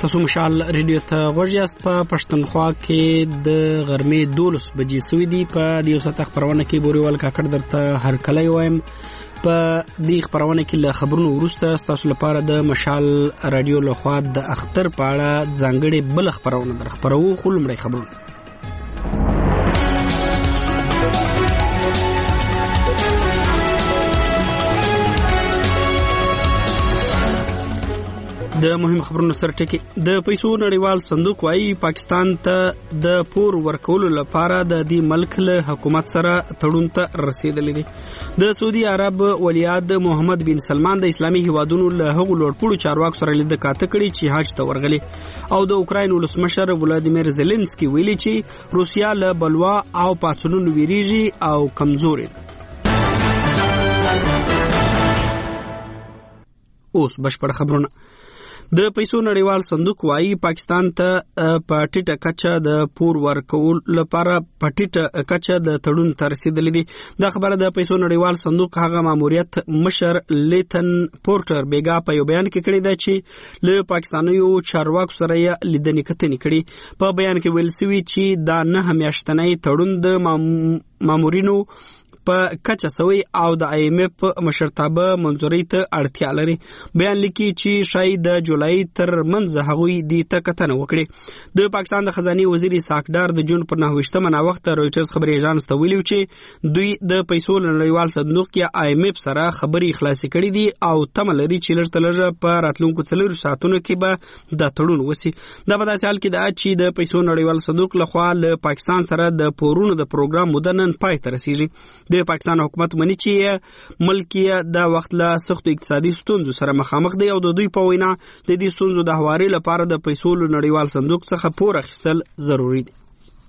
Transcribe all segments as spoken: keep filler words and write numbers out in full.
تاسو مشال ریډیو ته غوږ یاست. په پښتونخوا کې د غرمې دولس بجې سوي دي. په دې وسه خبرونه کې بوريوال کاکړ درته هر کله وایم. په دې خبرونه کې له خبرونو وروسته تاسو لپاره د مشال رادیو لخوا د اختر په اړه ځانګړي بل خبرونه در خبرو. خو لمړی خبرونه د مهم خبرونو سره ټکی. د پیسو نړیوال صندوق وايي پاکستان ته د پور ورکولو لپاره د دې ملک له حکومت سره تړون ته رسیدلی دی. د سعودي عرب ولیعهد محمد بن سلمان د اسلامي هیوادونو له هغو لوړپوړو چارواکو سره لید کاته کړي چې حج ته ورغلي او د اوکراین ولسمشر ولادیمیر زيلنسکي ویلي چې روسیا له بلوا او پاڅونونو ویریږي او کمزوري ده. اوس بشپړ خبرونه. د پیسو نړیوال صندوق وايي پاکستان ته په ټیټه کچه د پور ورکول لپاره په ټیټه کچه د تړون ته رسیدلی دی. دا خبره د پیسو نړیوال صندوق هغه ماموریت مشر لیتن پورټر بیګا په یو بیان کې کړی دی چې له پاکستانیو چارواکو سره یې لیدنې کتنې کړي. په بیان کې ویل شوی چې دا نه میاشتنی تړون د مامورینو په کچه سوی او د آی ایم اف مشرتابه منځوري ته اړتیا لري. بیان لیکي چې شاید د جولای تر منځ هغوی د تکتنه وکړي. د پاکستان د خزانه وزیر ساکدار د جون پر نهويشتمه نا وخت رويټرز خبري اژانس ته ویلو چې دوی د پیسو نړیوال صندوق کې آی ایم اف سره خبري خلاصي کړي دي او تم لري چې لږ تلږه په راتلونکو څلور ساعتونو کې به د تړون وسی. دا په داسې حال کې ده چې د پیسو نړیوال صندوق لخوا له پاکستان سره د پورونو د پروګرام مدنن پای ته رسیږي. د پاکستان حکومت مني چې ملک د وخت له سختو اقتصادي ستونزو سره مخامخ دی او د دوی په وینا د دې ستونزو د هواري لپاره د پیسو نړیوال صندوق څخه پور اخیستل ضروری دی.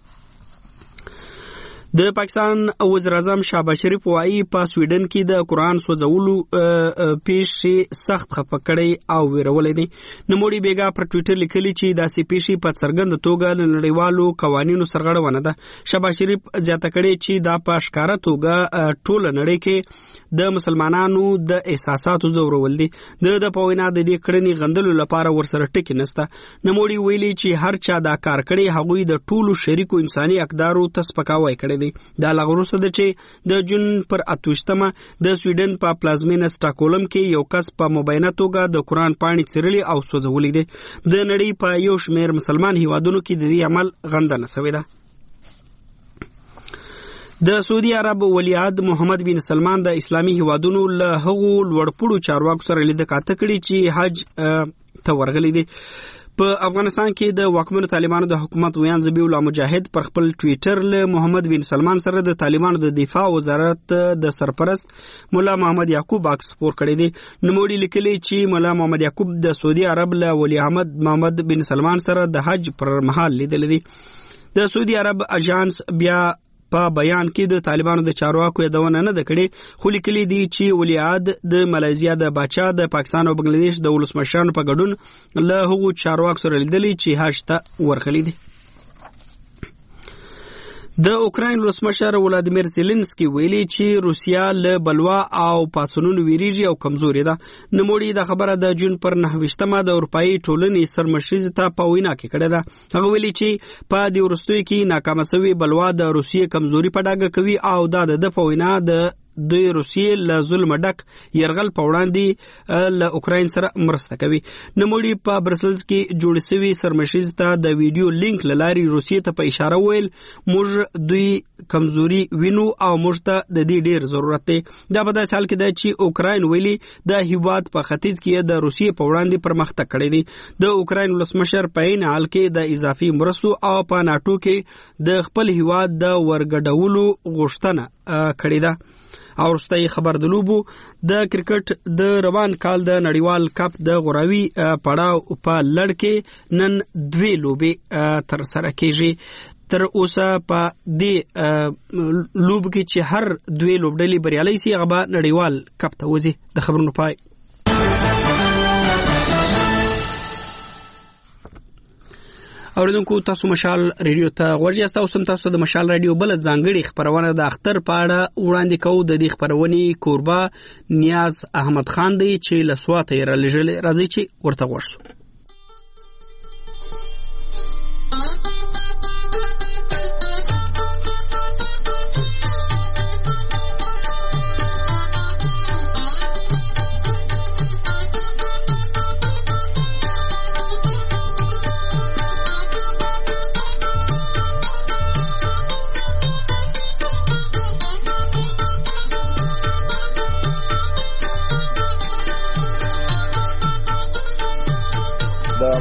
د پاکستان وزیر اعظم شهباز شریف وايي په سویډن کې د قرآن سوځولو پیښې سخت خفه کړي او ویرولې دي. نوموړي بیګا پر ټوئیټر لیکلي چې داسې پیښې په څرګند توګه د نړیوالو قوانینو سرغړونه ده. شهباز شریف زیاته کړي چې دا په ښکاره توګه ټوله نړۍ کې د مسلمانانو د احساساتو ځورول دي. د د په وینا د دې کړنې غندلو لپاره ورسره ټکی نشته. نوموړي ویلي چې هر چا دا کار کړي هغوی د ټولو شریکو انساني اقدارو ته سپکاوی کړی دی. دا لغروسه ده چې د جون پر اتوشتمه د سویډن په پلازمینه سټاکولم کې یو کس په مبینه توګه د قرآن پاڼې څیرلې او سوځولې دي. د نړۍ په یو شمېر مسلمان هیوادونو کې د دې عمل غندنه شوې ده. د سعودي عرب ولیعهد محمد بن سلمان د اسلامي هیوادونو له هغو لوړپوړو چارواکو سره لید کاته کړي چې حج ته ورغلي دي. په افغانستان کې د واکمنو طالبانو د حکومت ویان ذبیح الله مجاهد پر خپل ټوئیټر له محمد بن سلمان سره د طالبانو د دفاع وزارت د سرپرست مولا محمد یعقوب عکس خپور کړی دی. نوموړي لیکلي چې مولا محمد یعقوب د سعودي عرب له ولی احمد محمد بن سلمان سره د حج پر مهال لیدل دي. د سعودي عرب اژانس بیا په بیان کې د طالبانو د چارواکو یادونه نه ده کړې، خو لیکلي دي چې ولیعهد د ملایزیا د باچا د پاکستان او بنگلاديش د ولسمشرانو په ګډون له هغو چارواکو سره لیدلي چې حج ته ورغلي دي. د اوکراین ولسمشر ولادیمیر زيلنسکي ویلي چې روسیا له بلوا او پاڅونونو ویریږي او کمزوري ده. نوموړي د خبره د جون پر نهويشتمه د اروپאי ټولنې سرمشري ته په وینا کې کړې ده. هغه ویلي چې په دې وروستیو کې ناکامه شوی بلوا د روسیې کمزوري په ډاګه کوي او دا د په وینا د د روسیې له ظلم ډک يرغل په وړاندې له اوکراین سره مرسته کوي. نوموړي په برسلز کې جوړ شوی سرمشري ته د ویډیو لینک لاري روسیې ته په اشاره ویل موږ دوی کمزوري وینو او موږ ته د دې ډیر ضرورت دی. دا په داسې حال کې ده چې اوکراین ویلي د هیواد په ختیځ کې د روسیې په وړاندې پرمختګ کړی دی. د اوکراین ولسمشر په عین حال کې د اضافي مرستو او په ناتو کې د خپل هیواد د ورګډولو غوښتنه کړې ده. او رستای خبر د لوبو د کرکټ د روان کال د نړیوال کپ د غوراوي پړاو په لړ کې نن دوی لوبې تر سره کېږي. تر اوسه په دې لوب کې چې هر دوی لوبډلې بریالي سي هغه به نړیوال کپ ته وځي. د خبرونو پای. اوریدونکو تاسو مشال ریډیو ته غوږ یاست او سم تاسو د مشال ریډیو بل ځانګړي خبرونه د اختر په اړه وړاندې کوو. د دې خبرونې کوربه نیاز احمد خان دی چې له سواته یې را لېږلې. راځي چې ورته غوږ شو.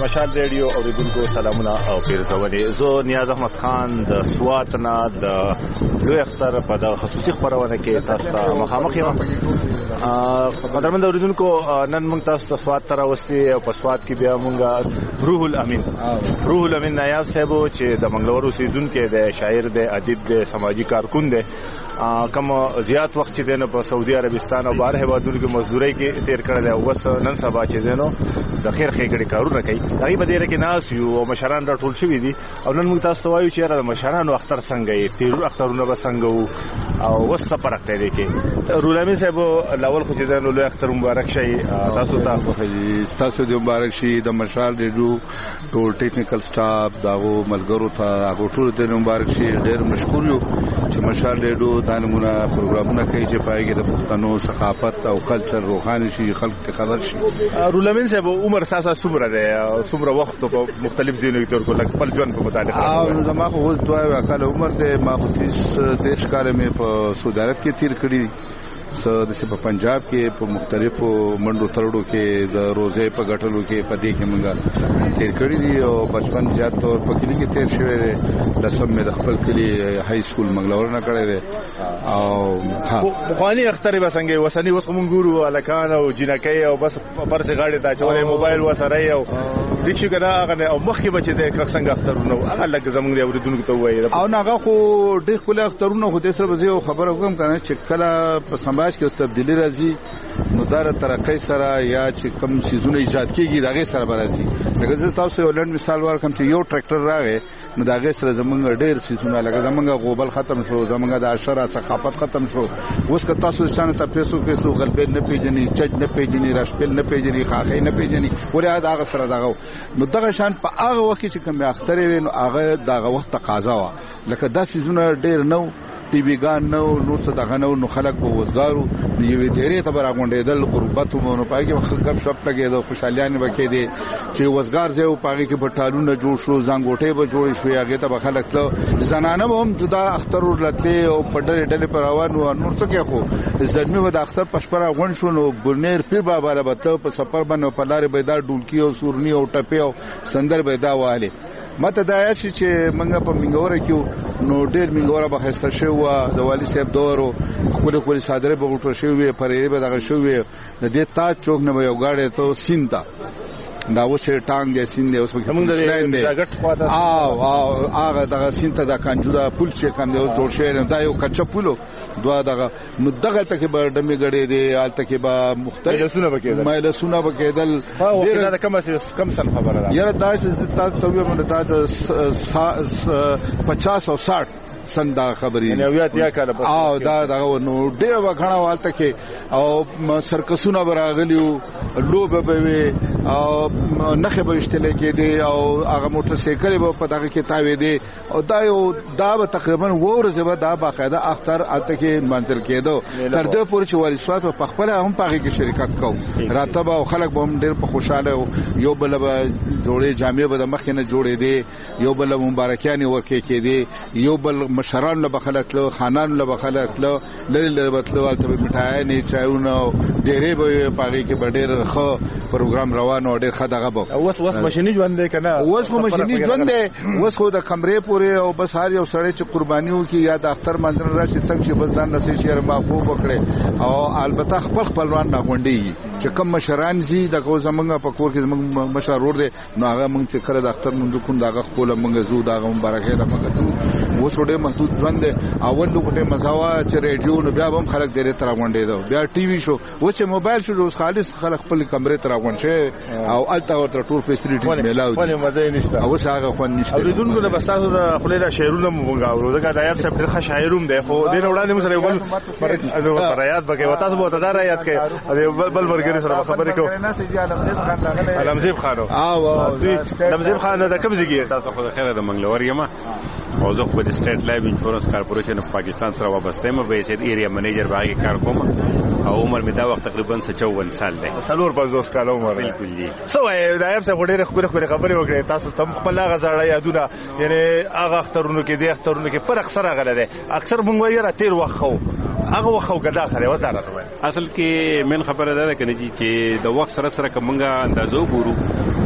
مشال ریډیو اوریدونکو سلامونه او پیرزولې. زه نیاز احمد خان د سوات نه د لوی اختر په د خصوصي خبرونه کې تاسو ته مخامخ یم. قدرمن اوریدونکو نن موږ تاسو ته سوات ته راوستي او په سوات کې بیا موږ روح الامین روح الامین نایاب صاحب چې د منګلور اوسیدونکو د شاعر د ادیب د سماجی کارکون دی کوم زیات وخت چې دنه په سعودي عربستان او بهر هیوادونو کې مزدوري کې تیر کړل او وس نن سبا چې دنه د خیر خېګړي کارونه کوي. هغه په دې کې ناس یو او مشران راټول شوي دي او نن موږ تاسو ته وایو چې را مشران او اختر څنګه یې تیر اخترونه به څنګه او وس فرق دی کې. رولامي صاحب لاول خو چې دنه لوی اختر مبارک شي تاسو ته. تاسو دې مبارک شي. د مشال ریډیو ټول ټیکنیکل سټاف داغو ملګرو ته هغه ټول دې مبارک شي. ډېر مشکور یو چې مشال ریډیو دا نمونه پروګرامونه کوي چې پایګه د پښتنو ثقافت او کلچر روحاني شي، خلک ته خبر شي. رولامین صاحب عمر ساسا څومره دی؟ څومره وخت په مختلف ځایونو کې تیر کړل؟ خپل ژوند په متعلق او زما خو اوس دوه وکاله عمر دی. ما خو تیس دیش کال مې په سعودي عرب کې تیر کړی. د په پنجاب کې په مختلفو منډو ترړو کې د روزې په غټلو کې په دې کې موږ تیر کړی دي او بچپن زیات تور په کلی کې تیر شوی دی. لسم مې د خپل کلی های سکول منګلور نه کړی دی. او ها مخانی اختر به څنګه وسنی وس کوم ګورو الکان او جنکای او بس پرځ غاړي ته چولې موبایل وسره او دښ کنه هغه او مخکې بچي د څنګه اخترونه هغه لګ زمونږ دی اوریدونکو ته وایي او هغه خو ډېر خپل اخترونه خو د سره به خبره کوم کنه چې کله په سماج کې تبدیلی راځي نو دا ترقۍ سره یا چې کوم سيزونه ایجاد کیږي دا غي سره راځي. لکه زه تاسو یو لند مثال ورکم چې یو ټریکټر راغی نو دا غي سره زمونږ ډېر سيزونه لکه زمونږ غوبل ختم شو، زمونږ د عشره ثقافت ختم شو. اوس که تاسو ځان ته پیسو پیسو غلبې نه پیژني، چج نه پیژني، راشپل نه پیژني، خاخې نه پیژني، ولې دا هغه سره داغو نو دغه شان په هغه وخت چې کوم اختر وي نو هغه دغه وخت تقاضا و. لکه دا سيزونه ډېر نو ټي وی ګان نو نور څه دغه نو نو خلک په وزګارو یوې ډېرې ته راغونډېدل قربت مو نو پای کې غب شپ لګېدو خوشالیان وکې دي چې وزګار ځای او پای کې پټالونه جوړ شو، زنګوټې به جوړې شو، هغه ته خلک ته زنانه هم جدا اختر ورلته او پډړې ډلې پر روان و. نور څه کې خو زلمی و د اختر پشپره غون شو نو ګورنر پیر بابا له بته په سفر باندې په لارې بيدار ډولکی او سورنی او ټپه او سندر بيدا واله. مته دا چې منګه په منګوره کې نو ډېر منګوره به خسته شو د والی صاحب دورو خپل خپل صادره به غوټو شوی پرې به دغه شوی د دې تاج چوک نه یو غاړه ته سینتا دا وسه ټانګ دې سین دې اوس په موږ د جاګټ خواته او او هغه دغه سینتا د کانجودا پول چې کوم دی جوړ شوی دا یو کچا پولو دوا دغه نو دغه ته کې به ډمې غړې دي آلته کې به مختلف سونه بکیدل مایله سونه بکیدل ډیر دا کم کم سن خبره ده یاره دا چې تاسو ته ویل دا پچاس او ساठ سن دا خبرې نه ویات یا کاله او دا دا نو ډیر وغړا والته کې او سرکسونه براغلیو لوبه به او نخه به اشتله کې دي او هغه موټر سایکل به په دغه کې تاوي دي او دا یو دا به تقریبا ورځ به دا باقاعده اختر الته کې منځل کېدو تر دې پورې چې واري سوات په خپل هم پاږي کې شرکت کو راتبه او خلک به هم ډیر په خوشاله یو بل به جوړې جامع به د مخ نه جوړې دي، یو بل مبارکیان ورکې کې دي، یو بل مشران له بخلک له خانان له بخلک له لری لری بتلو البته مټای نه چایونه ډېرې به پاږي کې ډېر خو پروګرام روان او ډېر خدغه بو. اوس اوس ماشيني ژوند دی کنه، اوس خو ماشيني ژوند دی، اوس خو د کمرې پورې او بس هر یو سړی چې قربانيو کې یا د اختر منځر راشي تک چې بس ځان نسي شهر معفو وکړي او البته خپل خپلوان نه غونډي چې کوم مشران زی د کو زمنګ په کور کې زمنګ مشرور دي نو هغه مونږ چې کړه د اختر منځ کوم داغه خپل مونږ زو داغه مبارکه ده مګر اوس ډېر محدود ژوند دی. اول نو ګټه مزاوا چې ریډیو نو بیا هم خلک ډېر تر غونډې ده، بیا ټي وي شو و چې موبایل شو اوس خالص خلک خپل کمرې تر غونډ شي او الته ورته ټول فیسیلیټي ملاو دي. ولې مزه نشته او څنګه خو نشته. اوریدونکو له بستاسو د خلیرا شعرونه مونږ اورو ځکه د آیات صاحب ډېر شاعروم دی خو دین وړاندې موږ سره بل پر آیات بګي وتا سبو ته دا آیات کې بل بل ورګری سره خبرې کو علمزیب خان او علمزیب خان د کوم ځای تاسو خو خیره د منګلور یم او زه په سټیټ لایف انشورنس کارپوریشن اف پاکستان سره وابسته یم، به سید ایریا منیجر باغی کار کوم او عمر می دا وخت تقریبا چوون سال دی. سلور پنځوس کال عمر. بالکل دی. سو دایم څه وړي خبره خبره خبرې وکړې تاسو تم خپل غزړې یادونه یعنی هغه اخترونو کې دی اخترونو کې پر اکثر غل دی اکثر مونږ وایره تیر وخت خو هغه وخت غدا خره وته راځي. اصل کې من خبره ده کنه چې د وخت سره سره کومه اندازو ګورو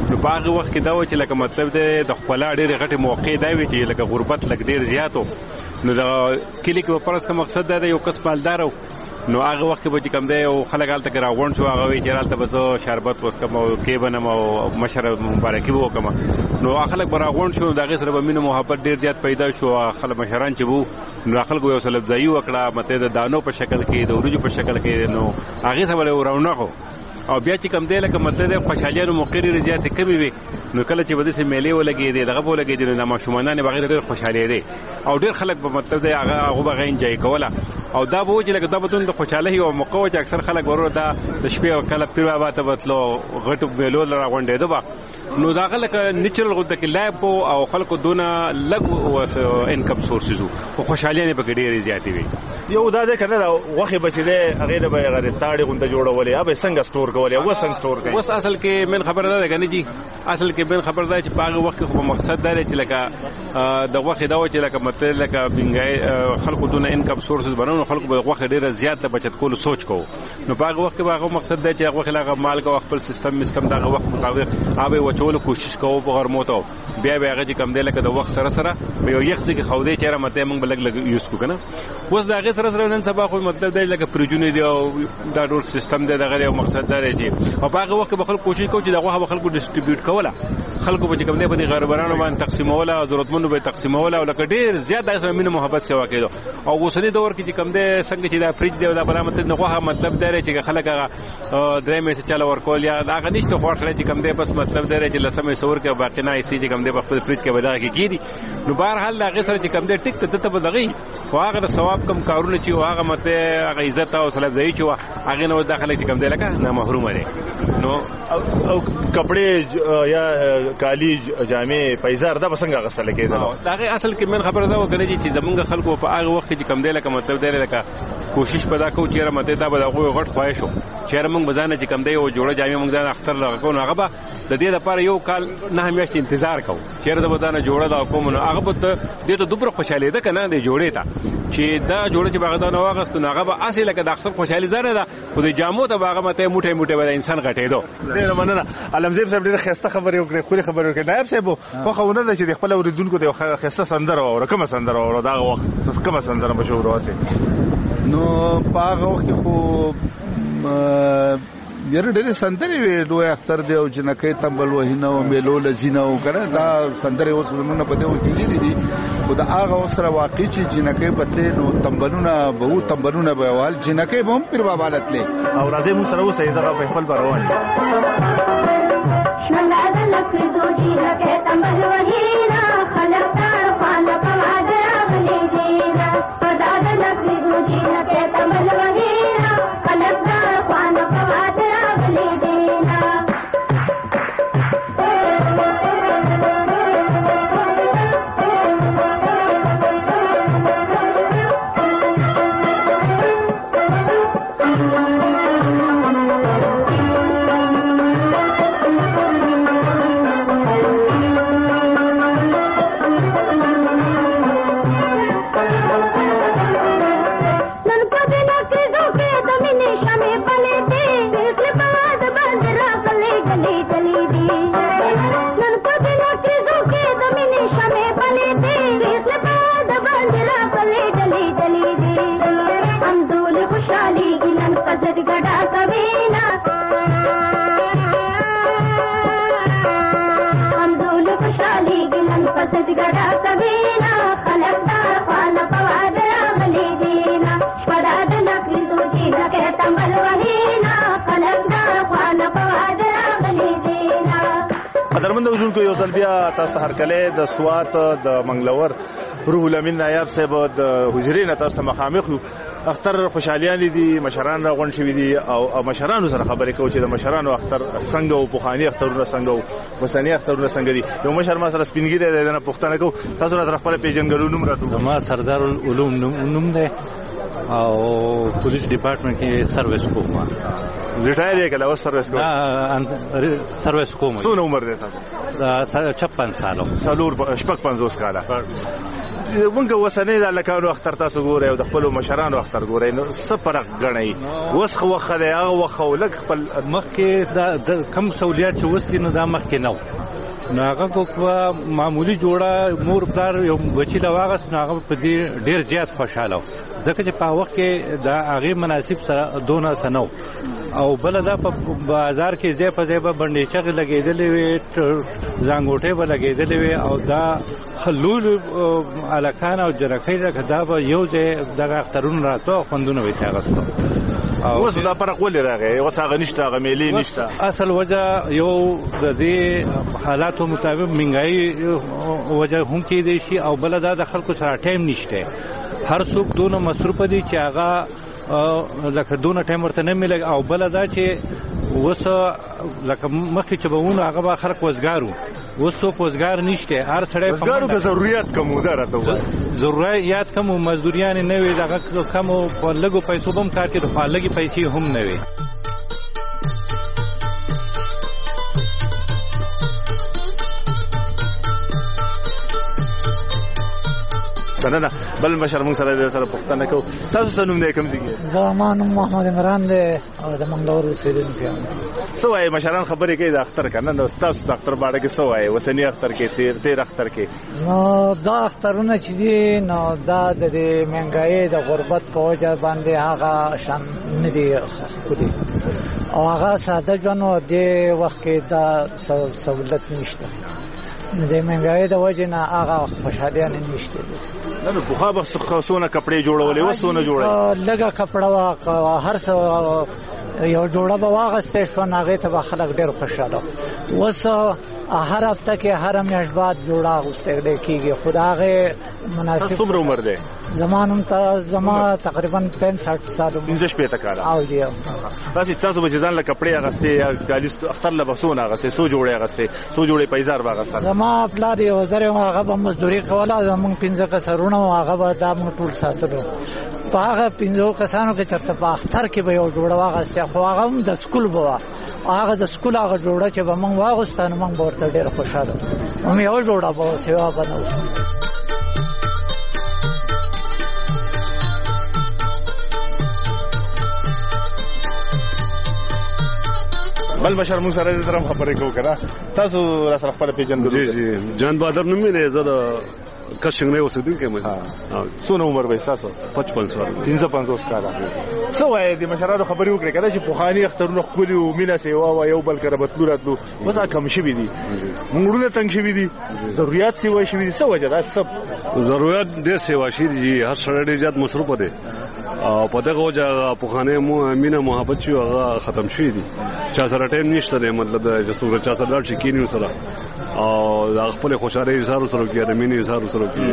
نو په هغه وخت کې دا و چې لکه مطلب د خپل ډېر غټي موقع دا وی چې لکه غربت لګ ډېر زیاتو نو دا کلی کې په پرسته مقصد دا یو کس مالدار نو هغه وخت کې به کوم دی او خلک حالت کې راغون شو هغه وی چې حالت به زه شربت وسکم او کې بنم او مشر مبارکي وکم نو خلک به راغون شو دغه سره به مینه محبت ډیر زیات پیدا شو خلک مشران چې وو نو خلک یو سلب ځای وکړه مته د دانو په شکل کې د ورجو په شکل کې نو هغه سره ورونه او بیا چې کم دی لکه مطلب د خوشحالیانو موقع ډېرې زیاتې کمې وي نو کله چې به داسې میلې ولګېدې دغه به ولګېدې نو دا ماشومانان به هغې ډېر خوشحالېدې او ډېر خلک به مطلب دی هغه هغه به هغه انجوی کوله او دا به و چې لکه دا به دون د خوشحالۍ یوه موقع وه چې اکثر خلک ورور دا د شپې کله پیر بابا ته به تلو غټو میلو له راغونډېده به نو دا هغه لکه نیچرل غوته کې لایف او خلکو دونه لږ انکم سورسز او خوشحالیانې پکې ډېرې زیاتې وي یو دا دی که نه دا غوښې به چې دی هغې نه به یې هغه تاړې غونته جوړولې هغه به یې څنګه سټور کولې هغه څنګه سټور کوي اوس اصل کې من خبره ده کنه جی اصل کې من خبره ده چې په هغه وخت کې خو مقصد دا دی چې لکه د غوښې دا و چې لکه مطلب لکه بنګای خلکو دونه انکم سورسز بنو خلکو به غوښې ډېره زیات بچت کولو سوچ کوو نو په هغه وخت کې به هغه مقصد دی چې غوښې هغه مال کوو خپل سیستم مسکم دغه وخت مطابق هغه وچولو کوشش کوو په غرمو ته بیا به هغه چې کم دی لکه د وخت سره سره به یو یخ ځکه خو دې چیرې مته موږ بلګ لګ یوز کو کنه اوس دا هغه سره سره نن سبا خو مطلب دی لکه پرجونی دی او دا ډول سیستم دی دغه یو مقصد دا دی چې او هغه وخت به خلک کوشش کوي چې دغه خلکو ډیسټریبیوټ کوله خلکو به کوم دی په دې غربرانو باندې تقسیموله او ضرورتمنو به تقسیموله او لکه ډیر زیات دغه مینه محبت سوا کېدو او اوسنی دور کې چې کوم دی څنګه چې دا فریج دی او دا برامت نه غوښه مطلب دی چې خلک هغه درې مې څه چل ورکول یا دا هغه نشته خو خلک چې کوم دی بس مطلب دی چې لسمه سور کې باقی نه ایسي چې کوم دی په خپل فریج کې ودا کې کیدی نو بهر حال هغه سره چې کوم دی ټیک ته ته بدغی خو هغه ثواب کم کارونه چې هغه مته هغه عزت او سلام ځای چې هغه نو داخله چې کوم دی لکه نه محروم دي نو او کپڑے یا کالی جامې پیزار دا څنګه غسل کېدل دا اصل کې من خبره دا وکړي چې زمونږ خلکو په هغه وخت کې کوم دی لکه مطلب دی لکه کوشش پدا کو چې مته دا به هغه غټ خوای شو چې موږ بزانه چې کوم دی او جوړه جامې موږ دا اختر لغو نو هغه به د دې لپاره یو کال نه همیشت انتظار کوو چې دا بدانه جوړه دا کوم نو هغه به دې ته دوبره خوشاله ده کنه دې جوړې تا چې دا جوړه چې بغداد نو واغست نو هغه به اصل لکه د اختر خوشالي زره ده خو د جامو ته هغه مته موټه موټه به انسان غټېدو ډېر مننه علمزیب صاحب ډېر خسته خبرې وکړې خو خبرې وکړې نایب صاحب خو خونه ده چې خپل اوریدونکو ته خسته سندره او کومه سندره او دا وخت کومه سندره مشهور واسه نو پاغه وخت خو یره ډېر سندرې وې دوه اختر دی او جنکې تمبل وهینه او میلو لزینه او کنه دا سندرې اوس زمونږ په دې وکیلې دي خو دا هغه سره واقع چې جنکې پته نو تمبلونه به تمبلونه به وال جنکې به هم پیر بابا لتلې او راځي مو سره اوسې دا په خپل بروان شمال لک دو جنکې تمبل وهینه خلک تر خانه په راغلي دینا پداد لک دو جنکې تمبل وهینه خلک تر خانه په کو یو ځل بیا تاسو هر کله د سوات د منګلور روح الامین نایب صاحب د حجرې نه تاسو مخامخ اختر خوشحالیان دي مشران را غون شوی دي او مشرانو سره خبرې کوي چې د مشرانو اختر څنګه او پوخانی اخترونه څنګه او وسنی اخترونه څنګه دي یو مشر ما سره سپینګری دی نه پښتنه کو تاسو را خپل پیژنګلو نوم راټو ما سردار العلوم نوم دی او پولیس ډپارټمنټ کې سرویس کوم ریټایر یې کله اوس سرویس کوم سرویس کوم څو عمر دی تاسو پچپن سالو سالور شپږ پنځوس کاله مونږ وسنۍ د لکانو اختر تاسو ګورئ او د خپل مشرانو اختر ګورئ نو څه فرق غنئ اوس خو وخت دی هغه وخت ولګ خپل مخکې دا کم سہولیات چې وستي نو دا مخکې نه نو هغه کو معمولی جوړه مور پلار یو بچی دا واغس نو هغه په دې ډیر زیات خوشاله ځکه چې په وخت کې دا هغه مناسب سره دونه سنو او بل دا په بازار کې ځای په ځای باندې چغې لګېدلې وي زنګوټې به لګېدلې وي او دا خلول الکان او جرکې دا به یو ځای دغه اخترون راتو خوندونه وي تاغستو اوس دا فرق ولې راغی اوس هغه نشته هغه میلې نشته اصل وجه یو د دې حالاتو مطابق منګای وجه هم کې دی شي او بل دا د خلکو سره ټایم نشته هر څوک دونه مصروف دي چې هغه لکه دونه ټایم ورته نه ملګ او بل دا چې اوس لکه مخکې چې بهونه هغه به خلک وزګارو اوس څوک وزګار نشته هر سړی وزګارو د ضرورت کمو ده راته ضرورت کم مزدوریان نه وي دغه کم په لږو پیسو به هم کار کوي خو لږې پیسې هم نه وي نه بل بشر موږ سره د سره پښتنه کو تاسو څه نوم دی کوم ځای زمان محمد عمران دی او د منګلور اوسېدونکی یم څه وایي مشران خبرې کوي د اختر کنه نو تاسو د اختر باندې کې څه وایي وسنی اختر کې تیر تیر اختر کې نو دا اخترونه چې دي نو دا د مهنګای د غربت په وجه باندې هغه شان نه دی خودي او هغه ساده ژوند دی وخت کې دا سہولت نشته د مهنګای د وجه نه هغه خوشاله نه نشته نو په خو به سونه کپڑے جوړولې وسونه جوړې لګه کپڑا وا هر څه یو جوړه به واغسته شو هغه ته به خلک ډېر خوشاله وس هر هفته کې هر میاشت بعد جوړه غوسته کېږي خدای مناسب څومره عمر دی زمانم ته زما تقریبا پنځه سال پنځه شپږ کاله او دی تاسو تاسو به ځان له کپڑے غسته یا کالیست اختر له بسونه غسته سو جوړه غسته سو جوړه پیزار واغسته زما پلار یو زره هغه به مزدوري کوله زمون پنځه کسرونه هغه به دا موږ ټول ساتلو په هغه پنځو کسانو کې چرته په اختر کې به یو جوړه واغسته خو هغه هم د سکول بوا هغه د سکول هغه جوړه چې به موږ واغستانو موږ ورته ډېر خوشاله هم یو جوړه به سیوا بنو بل بشر موږ سره د طرف خبرې کوو کنه تاسو را سره خپل پیژندل جی جی جان بہادر نوم یې زړه کښنګ نه اوسېدونکی مې ها څونه عمر به تاسو پچپن سال پنځه پنځوس کاله څه وایي د مشرانو خبرې وکړي کنه چې پوخانی اخترونه خولي او مینا سیوا او یو بل کړه بتلو راتلو وسه کم شي دي موږ تنګ شي دي ضرورت سیوا شي دي څه وجه دا سب ضرورت دې سیوا شي دي هر سړی ډېر زیات مصروف دی او په دغه وجه پوخانی مو مینا محبت شي هغه ختم شي دي چا سره ټایم نشته دی مطلب دا چې څوک چا سره لاړ شي کینیو سره او د خپل خوشاله اظهار سره کوي د مینې اظهار سره کوي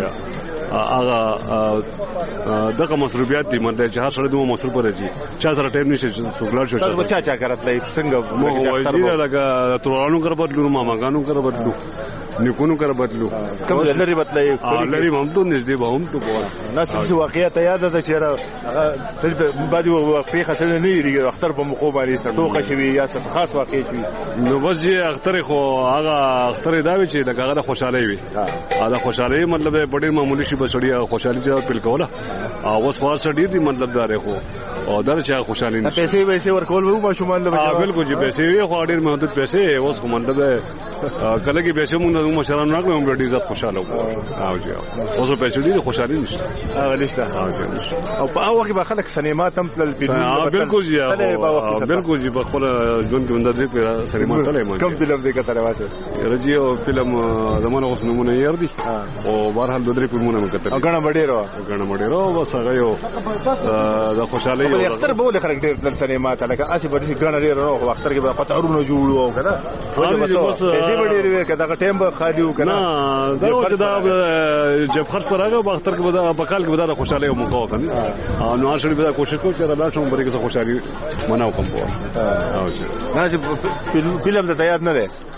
هغه دغه مصروفیات دي مطلب چې هر سره دوه مصروف راځي چا سره ټایم نشي څوک لاړ شي تاسو چا چا کارتلای څنګه مو وایي لکه تورانو کر بدلو ماماګانو کر بدلو نیکونو کر بدلو کوم لري بدلای لري هم ته نږدې به هم ته په ناس چې واقعیت یاد ده چې هغه بعد واقعي خاطر نه لري اختر په مخو باندې ټوکه شوی یا څه خاص واقع شوی نو بس یې اختر خو هغه اختر دا وی چې دغه خوشاله وي دا خوشاله مطلب ډېر معمولی شي بسړی خوشالي چې پیل کوله او اوس خاص ډېر دي مطلب دا رخو او دا چې خوشالي نه پیسې ویسې ورکول وو ماشومان له بالکل چې پیسې وي خو ډېر محدود پیسې اوس کوم مطلب کله کې پیسې مونږ مشران راغلو هم ډېر عزت خوشاله وو او جی اوس پیسې دي خوشالي نشته هغه نشته او په هغه کې به خلک سینما تم تل پیډو بالکل جی بالکل جی په خپل ژوند کې مندرې په سینما تلای ما کوم فلم دې کتره واسه رجی او فلم زمونه اوس نمونه یې دي او بهرحال د درې فلمونه مو کتل او غنا مډیرو غنا مډیرو بس هغه یو د خوشالۍ په اختر به له خلک ډېر تل سینما ته لکه اسی به غنا ډېر نو په اختر کې به قطارونو جوړو او کنه دې به ډېر کدا ټیم به خالي وکنه دا چې دا جب خرج پر هغه په اختر کې به بقال کې به خوشالۍ مو کوو کنه نو هر شي به کوشش کوو چې را شوم بری کې خوشالي مناو کوم په نه چې فلم د تیار نه ده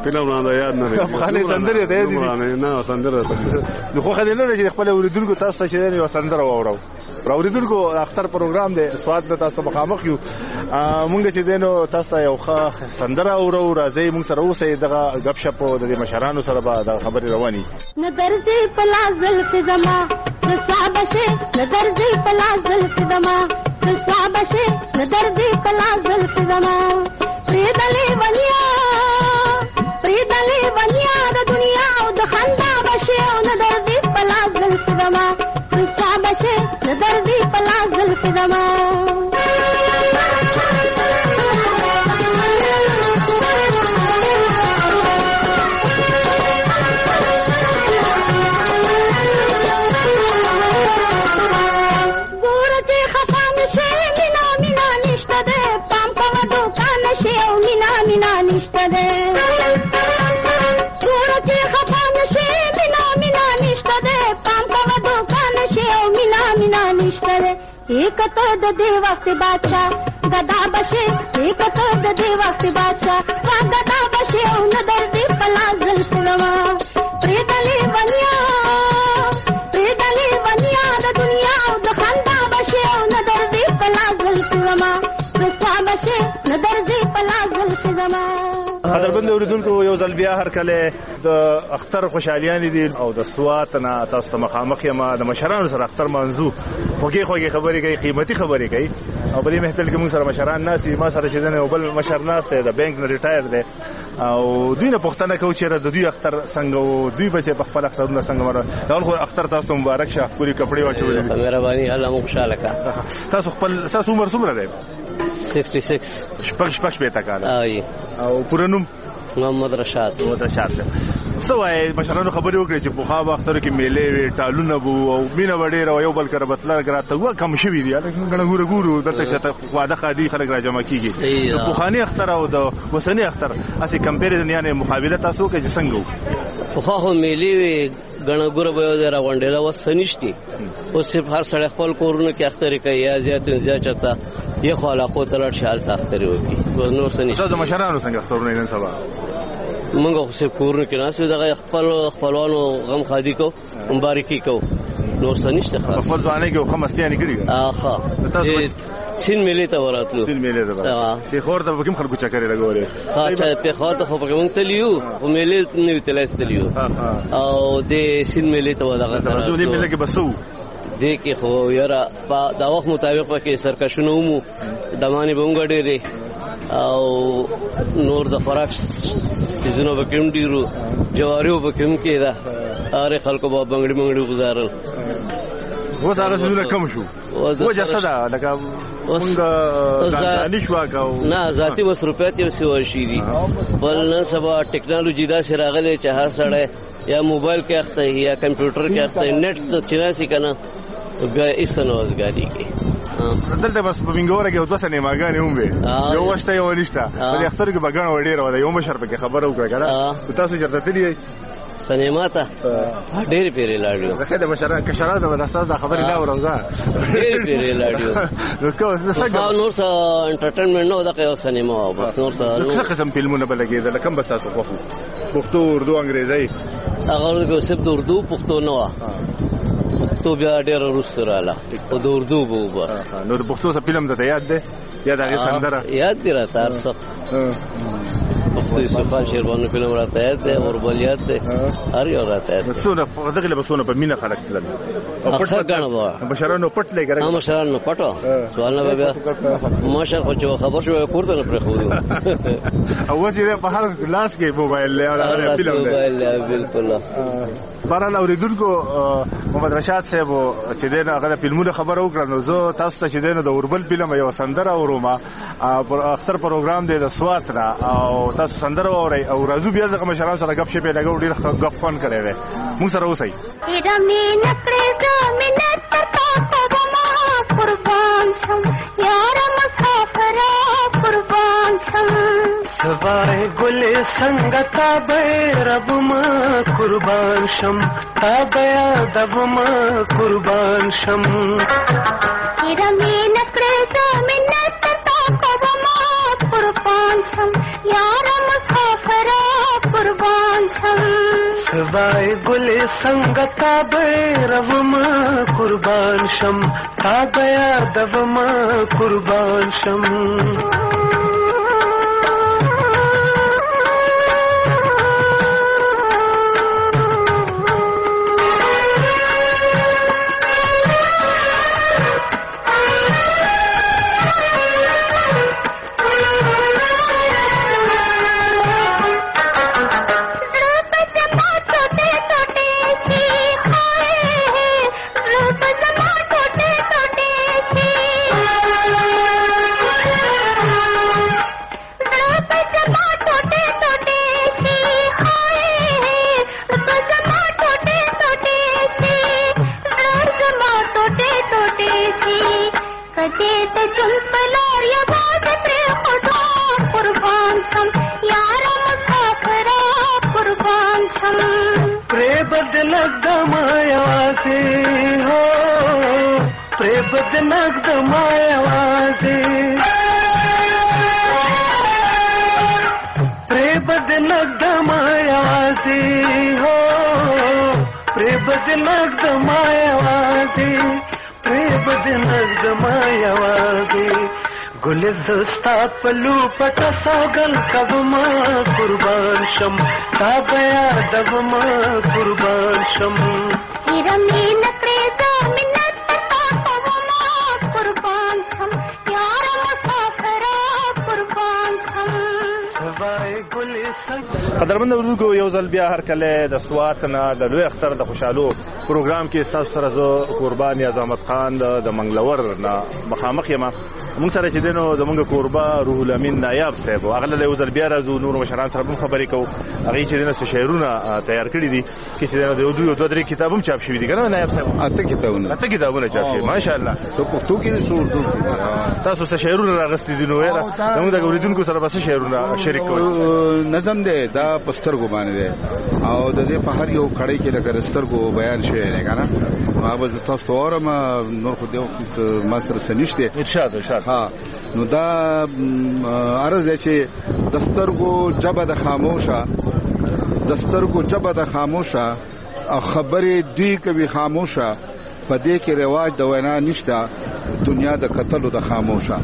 فلم را یاد نه لري افغاني سندرې ته دي نه سندره نو خو خدای نه چې خپل اوریدونکو تاسو ته یو سندره واورو اوریدونکو اختر پروګرام دی سواد ته تاسو مخامخ یو مونږ چې دینو تاسو یو ښه سندره اورو راځي مونږ سره اوسئ دغه غب شپ او د مشرانو سره به د خبرې رواني نه درځي پلازل کې زما رسابشه نه درځي پلازل کې زما رسابشه نه درځي پلازل کې زما پریدلې ونیا پریدلې ونیا د دنیا او د خندا بشه او نه درځي پلازل کې زما رسابشه نه درځي پلازل کې زما एक तो दे वक्त बादशाह गदा बशे एक तो दे वक्त बादशाह गदा बशे उन दर्दी पलाजल पुलवा प्रेदली बनिया प्रेदली बनिया द दुनिया द खंदा बशे उन दर्दी पलाजल पुलवा रसा बशे न दर्दी पलाजल पुलवा قدرمن اوریدونکو یو ځل بیا هر کله د اختر خوشالیان دي او د سوات نه تاسو ته مخامخ یم د مشرانو سره اختر منځو خوږی خوږی خبرې کوي قیمتي خبرې کوي او په دې محفل کې موږ سره مشران ناسي ما سره چې دنه بل مشر ناس د بانک نه ریټایر دي او دوی نه پښتنه کوي چې د دوی اختر څنګه او دوی بچي په خپل اخترونه څنګه مر دا خو اختر تاسو مبارک شه پوری کپڑے واچولې مهرباني الله مو خوشاله کا تاسو خپل تاسو عمر څومره دی شپږ شپږ شپږ به تا کال او پرنوم محمد رشاد محمد رشاد سو وايي مشرانو خبرې وکړي چې په خوا وختو کې میلې وي ټالونه بو او مینه وړي او یو بل کر بتلر کراته و کم شوی دی غنه ګورو ګورو دته چې واده خادي خلک را جمع کیږي په خاني اختر او د وسنی اختر اسی کمپیریزن یعنی مقابله تاسو کې څنګه په خو میلې وي غنه ګورو به دا راوندل و سنشتي او صرف هر سړی خپل کورونه کې اختر کوي یا زیات زیات چتا یو خلاقو تلل شال اختر وکي نو سنشتي تاسو مشرانو څنګه اخترونه نن سبا منګه خو صرف کورونه کې ناسو دغه خپل خپلوانو غم خادي کو مبارکي کو نو سنشته خپل ځانه کې خو مستيانه کړی اخا سین ملي ته وراتلو سین ملي ته په خور ته کوم خلکو چکرې لګولې ها چې په خور ته خو په کوم تلیو او ملي نه تلستلیو او د سین ملي ته ودغه ته دې ملي کې بسو دې کې خو یاره دا وخت مطابق کې سرکښونو مو دمانه بونګړې دي او نور د خوراک سيزونو به کوم ډیرو جواریو به کوم کېدا اره خلکو به بنگړي بنگړي گزارل و دا سيزونه کم شو وجه صدا لکه مونږ ځان نشوا کاو نه ذاتی مصروفیت یو څه شي دي بل نن سبا ټیکنالوژي دا سره راغلي چې هر سړی یا موبایل کې اخته یا کمپیوټر کې اخته نت ته چناسي کنه بیا ایستنوزګاری کې دلته بس په منګوره کې اوسه نه ماګانې هم وي یو وشته یو نشته په اختر کې بګان وړي راو یو مشر په خبره وکړه کنه تاسو چرته تللی سینما ته ډېر پیری لاړو زه خدای مشران کشران د استاد خبرې دا وروزه ډېر پیری لاړو نو کو څنګه نور څه انټرټینمنټ نو دا کې سینما بس نور څه څه قسم فلمونه بلګي دا کوم بس تاسو خو پښتو اردو انګریزي هغه کو سب د اردو پښتو نو تو بیا ډېر وروستراله او د اردو بو بس نو د پښتو څه فلم ته یاد ده یا دا غي سندره یاد دي را تار څه پښتو صفه شیربانو فلم راته یاد ده اور بل یاد ده هر یو راته یاد څونه دغه له بسونه په مینه خلک تل او پټ غاڼه وو بشرانو پټ لګره هم بشرانو پټو سوال نه بیا ماشر خو چې خبر شو پورته نه پرې خو او چې په هر لاس کې موبایل له او فلم موبایل بالکل باران اوریدونکو محمد رشاد صاحب چې دغه هغه فلمونه خبر وکړ نو زه تاسو ته چې دغه د اوربل فلم یو سندره اوروما اختر پروګرام دی د سوات را او تاسو سندره اوري او راځو بیا د مشرانو سره غپ شپ لګو ډیر غپ فون کړي وي موږ سره اوسئ تیرا مين پرګه منت پتا په ما قربان شم یار مسافر قربان شم سوای ګل څنګه تا به رب ما قربان شم تا بیا دب ما قربان شم تیرا مين پرګه منت پتا په ما قربان شم یار مسافر سوای ګل څنګه تابې روما قربان شم تابیا دوما قربان شم زستا پلو پټ ساګل کبما قربان شم تابیا دغما قربان شم رمی نکریزا منت تاکوما قربان شم یار مسافرا قربان شم سوای ګل څنګه قدرمن ورونکو یو ځل بیا هر کله د سوات نه د لوی اختر د خوشالو پروګرام کې تاسو سره زه قربان احمد خان د منګلور نه مخامخ یم موږ سره چې دینو زمونږ قربا روح الامین نایاب صاحب هغه له یو ځل بیا راځو نور مشران سره هم خبرې کوو هغه چې دینو شعرونه تیار کړی دي چې دینو د یو دوه دوه درې کتابونه چاپ شوي دي کنه نایاب صاحب اته کتابونه اته کتابونه چاپ شوي ماشاءالله څو پښتو کې څو اردو کې تاسو څه شعرونه راغستې دي نو یاره موږ د اوریدونکو سره بس شعرونه شریک کوو نظم دی دا پستر ګو باندې دی او د دې په هر یو کړي کې لکه رستر ګو بیان شوی دی کنه ما به تاسو اورم نور خو دې ما سره سنشته ارشاد ارشاد ها نو دا عرض دی چې دسترګو جبه د خاموشه دسترګو جبه د خاموشه او خبرې دی کوي خاموشه په دې کې رواج د وینا نشته دنیا د قتل د خاموشه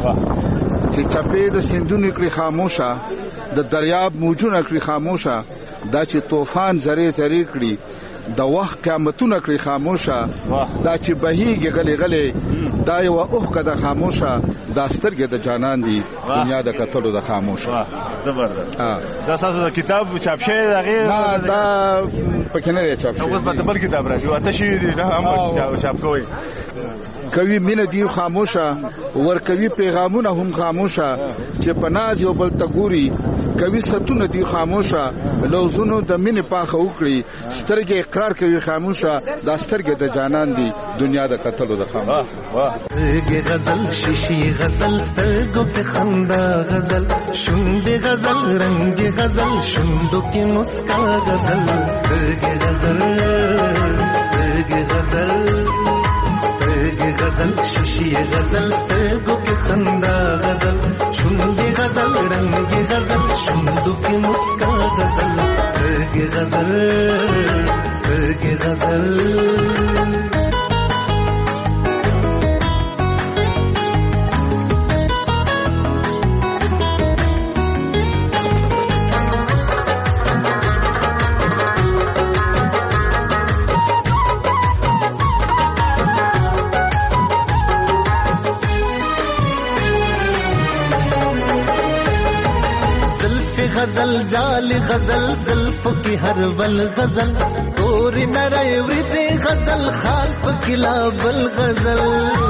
چې چپې د سندونو کړي خاموشه د دریاب موجونه کړي خاموشه دا چې طوفان زری زری کړي د وخت قیامتونه کړي خاموشه دا چې بهيږي غلي غلي دا یو اوخه د خاموشه دا سترګې د جانان دي دنیا د قتل د خاموشه زبردست دا تاسو د کتاب چاپ شوی دا غیر دا پکې نه چاپ شوی اوس په بل کتاب راځي واته شي نه هم چاپ کوي کوي مینه دی خاموشه ور کوي پیغامونه هم خاموشه چې پناز یو بل تګوري کوي ستونه دی خاموشه لوزونو د مینې پاخه وکړي سترګې اقرار کوي خاموشه دا سترګې د جانان دی دنیا د قتل د خاموشه واه سترګې غزل شیشي غزل سترګو په خندا غزل شونډې غزل رنگ غزل شونډو کې مسکا غزل سترګې غزل سترګې غزل سترګې غزل شیشي غزل سترګو کې خندا غزل شونډې غزل رنگ غزل شونډو کې مسکا غزل سترګې غزل سترګې غزل غزل جال غزل زلف کی ہر ول غزل اور نرے ورځې غزل خال پکلا بل غزل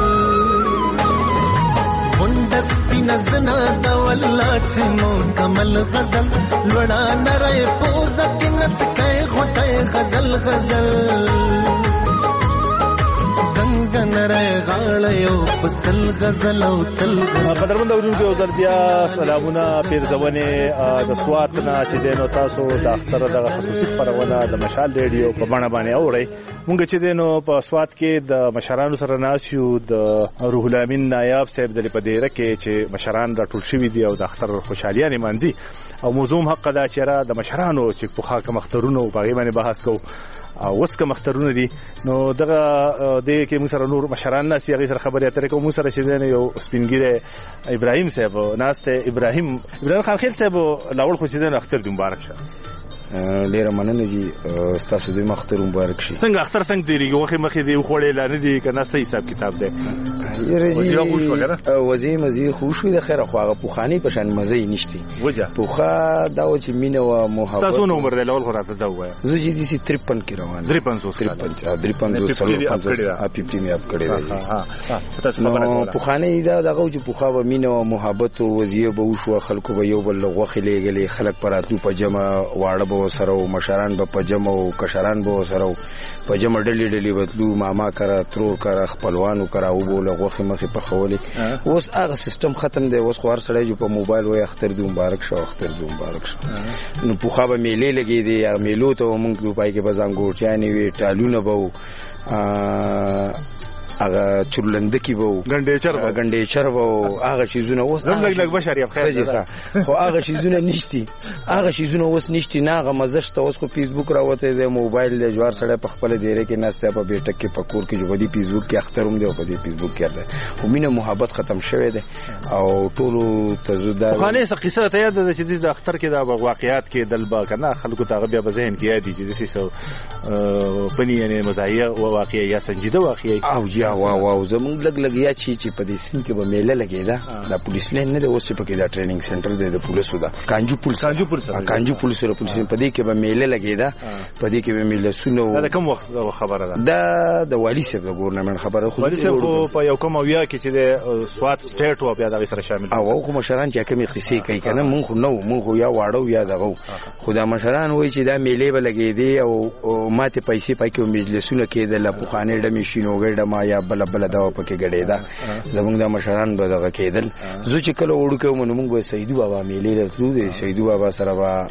وندس پینزنا د والله چې مو کمل غزل لوړا نرے پوز کینت کای غټه غزل غزل گنگن نره غاړه یو فصل غزل او تل قدرمن اورونکو او دربیا سلامونه پیرزونه د سوات نه چې دینو تاسو د اختر د خصوصي خبرونه د مشال ریډیو په باندې باندې اورئ مونږ چې دینو په سوات کې د مشرانو سره ناسیو د روح الامین نایب صاحب د پدیره کې چې مشران راټول شوي دي او د اختر خوشحالیانه مانځي او موضوع حق دا چې را د مشرانو چې په خاکه مخترونه او په باندې بحث کو او اوس کوم مخترونه دي نو دغه د کې موږ سره نور مشران ناس یې سره خبرې اترې کوم موږ سره چې دین یو سپینګیره ابراهیم صاحب ناسته ابراهیم ابراهیم خان خیل صاحب لاول خو چې دین اختر دی مبارک شه ډیره مننه جی تاسو دې مختر مبارک شي څنګه اختر څنګه دی وخت مخې دی خوړې لانه دی کنه صحیح حساب کتاب دی وزي مزي خوشو د خیره خواغه پوخانی په شان مزه نشتی وجه پوخا دا و چې مینه او محبت تاسو نو عمر دی لاول خو راته دا وای زه جی دي سي تریپن کې روان تریپن سو تریپن سو سلو اپی می اپ کړی دی ها تاسو خبره پوخانی دا دغه چې پوخا و مینه او محبت او وزي به وشو خلکو به یو بل غوخه لګلې خلک پراتلو په جمع واړه سره مشران به پجم او کشران به سره پجم ډلې ډلې بدلو ماما کرا ترور کرا خپلوانو کرا او بوله غوخه مخه په خولې اوس هغه سیستم ختم دی اوس خو هر سړی جو په موبایل وای اختر دی مبارک شو اختر دی مبارک شو نو په خابه میلې لګې دی یا میلو ته مونږ دوی پای کې بزنګورچانی وی ټالونه به هغه چورلندکی وو ګنډېچر وو ګنډېچر وو هغه شیزونه اوس لګ لګ بشری خیر خو هغه شیزونه نشتی هغه شیزونه اوس نشتی نه هغه مزشت اوس کو فیسبوک راوته دی موبایل له جوار سره په خپل دیره کې نسته په بیٹک کې پکور کې جو دی فیسبوک کې اختروم دی په دې فیسبوک کې ده خو مینه محبت ختم شوه دی او ټول تزودا خانه څه قصه ته یاد ده چې د اختر کې د واقعیات کې دلبا کنه خلکو ته بیا په ذهن کې یادې چې د څه پنی یعنی مزایه او واقعي یا سنجیده واقعي او جا وا وا زمونږ لګ لګیا چی چې په دې سین کې به میله لګیدا د پولیس لین نه د اوس په کې دا ټریننګ سنټر دی د پولیسو دا کانجو پولیس کانجو پولیس کانجو پولیس سره پولیس په دې کې به میله لګیدا په دې کې به میله سونو دا کوم وخت خبره ده دا د والی صاحب د ګورنمنت خبره خو والی صاحب په یو کوم ویا کې چې د سوات سټیټ او بیا د سره شامل او خو مشران چې کومې قصې کوي کنه مونږ خو نو مونږ یا واړو یا دغه خدا مشران وای چې دا میله به لګیدي او ماته پیسې پای کې مجلسونه کېدل په خانه ډمې شینوګړ ما یا بل بل دا پکې غړې دا زمونږ د مشران به دغه کېدل زه چې کله وړو کوم نو موږ به سیدو بابا میلې راتلو دي سیدو بابا سره با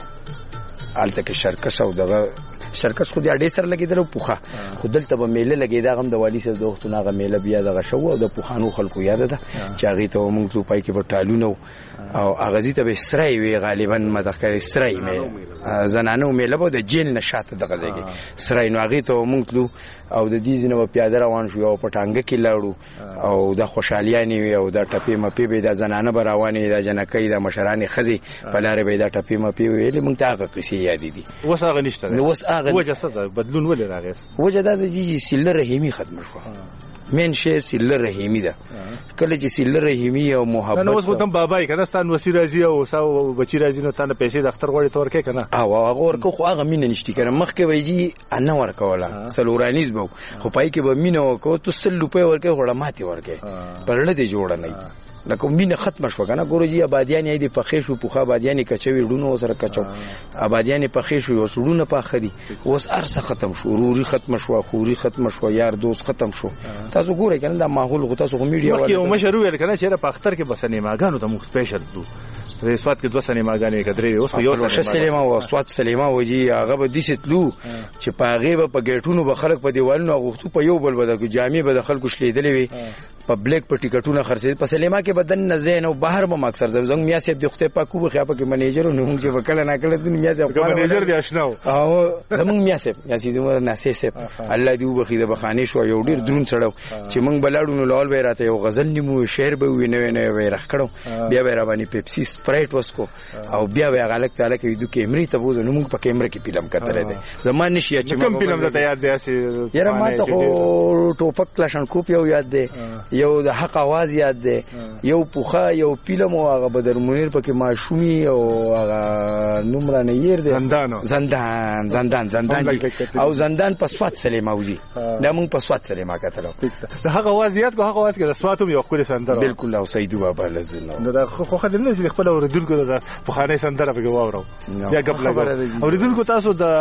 الته کې شرکت او دغه شرکت خو دې اډې سره لګیدل پوخا خو دلته به میله لګیدا غم د والی سره د وختونه غ میله بیا دغه شو او د پوخانو خلکو یاد ده چې هغه ته موږ ته پای کې په ټالونو او اغازی ته به سرای وی غالبا مدخل سرای مې زنانو میله به د جیل نشاته دغه ځای سرای نو هغه ته موږ ته او د دې ځنه په پیاده روان شو او په ټانګه کې لاړو او د خوشحالیانی وی او د ټپې مپې به د زنانه روانې د جنکې د مشران خزي په لارې به د ټپې مپې ویلې موږ ته هغه قصې یاد دي اوس هغه نشته نو اوس هغه وجه څه بدلون ولې راغی وجه دا د جی سیله رحیمی ختم شو من شي سیله رحیمی ده کله چې سیله رحیمی او محبت نو اوس کوم بابای کنه ستان وسی راځي او ساو بچی راځي نو تانه پیسې د اختر غوړي تور کې کنه او هغه ورکو خو هغه مين نشتی کنه مخکې وایي ان ورکولا سلورانیز بو خو پای کې به مين کو تو سل روپے ورکه غوړه ماتي ورکه پرړه دي جوړه نه لکه مینه ختم شو کنه ګورجی آبادیان دې پخې شو پوخا آبادیان کچوي ډونو سره کچو آبادیان پخې شو او سړونه پخې دي اوس ارسه ختم شو روري ختم شو خوري ختم شو یار دوست ختم شو تاسو ګورئ کنه دا ماحول غو تاسو میډیا ولا یو مشرو ویل کنه چې په اختر کې بس نه ماګانو ته مخ سپیشل دو د سواد کې دوه سنې ماګانې کډري اوس یو سليما او سواد سليما وجي هغه به دي ستلو چې پاغه په ګټونو به خلک په دیوالونو غوښتو په یو بل بدل کې جامع به د خلکو شلیدلې وي پبلک په ټیکټونو خرڅې په سليما کې بدن نه زین او بهر به اکثر زنګ میا سیب د خته پاکو بخیا په کې منیجر نو چې وکړه نه کړه د میا سیب منیجر دی آشناو او زمنګ میا سیب یا سیدو مر ناسې سیب الله دې وبخي د بخانه شو یو ډیر درون سړیو چې مونږ بلاړو نو لول به راته یو غزل نیمو شعر به وینې نه وې رخ کړو بیا به را باندې پیپسي سپرایټ وسکو او بیا به غلط تعالی کې د کیمرې ته وځو نو موږ په کیمرې کې فلم کتل دي زمان نشي چې کوم فلم ته یاد دی اسی یاره ما ته خو ټوپک کلاشن کوپ یو یاد دی یو د حق आवाज یاد دی یو پوخا یو فلم او هغه بدر منیر پکې ماشومی او هغه نمره نه ير دی زندان زندان زندان زندان او زندان په سواد سلیما وځي دا موږ په سواد سلیما کتل د حق आवाज یاد کو حق आवाज کې د سواتو یو خپل سندره بالکل او سیدو بابا لزنه دا خو خدای دې خپل اوریدونکو د په خانه سندره په واورو یا قبل اوریدونکو تاسو د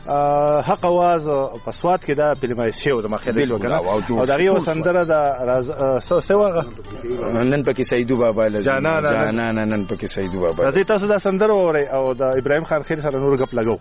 حق आवाज په سواد کې دا فلمای شو د مخې د وکنه او دا یو سندره د سو سو نن پکې سیدو بابا له جانانا جانانا نن پکې سیدو بابا دا تاسو دا سندره اورئ او د ابراهیم خان خیر سره نور غپ لګو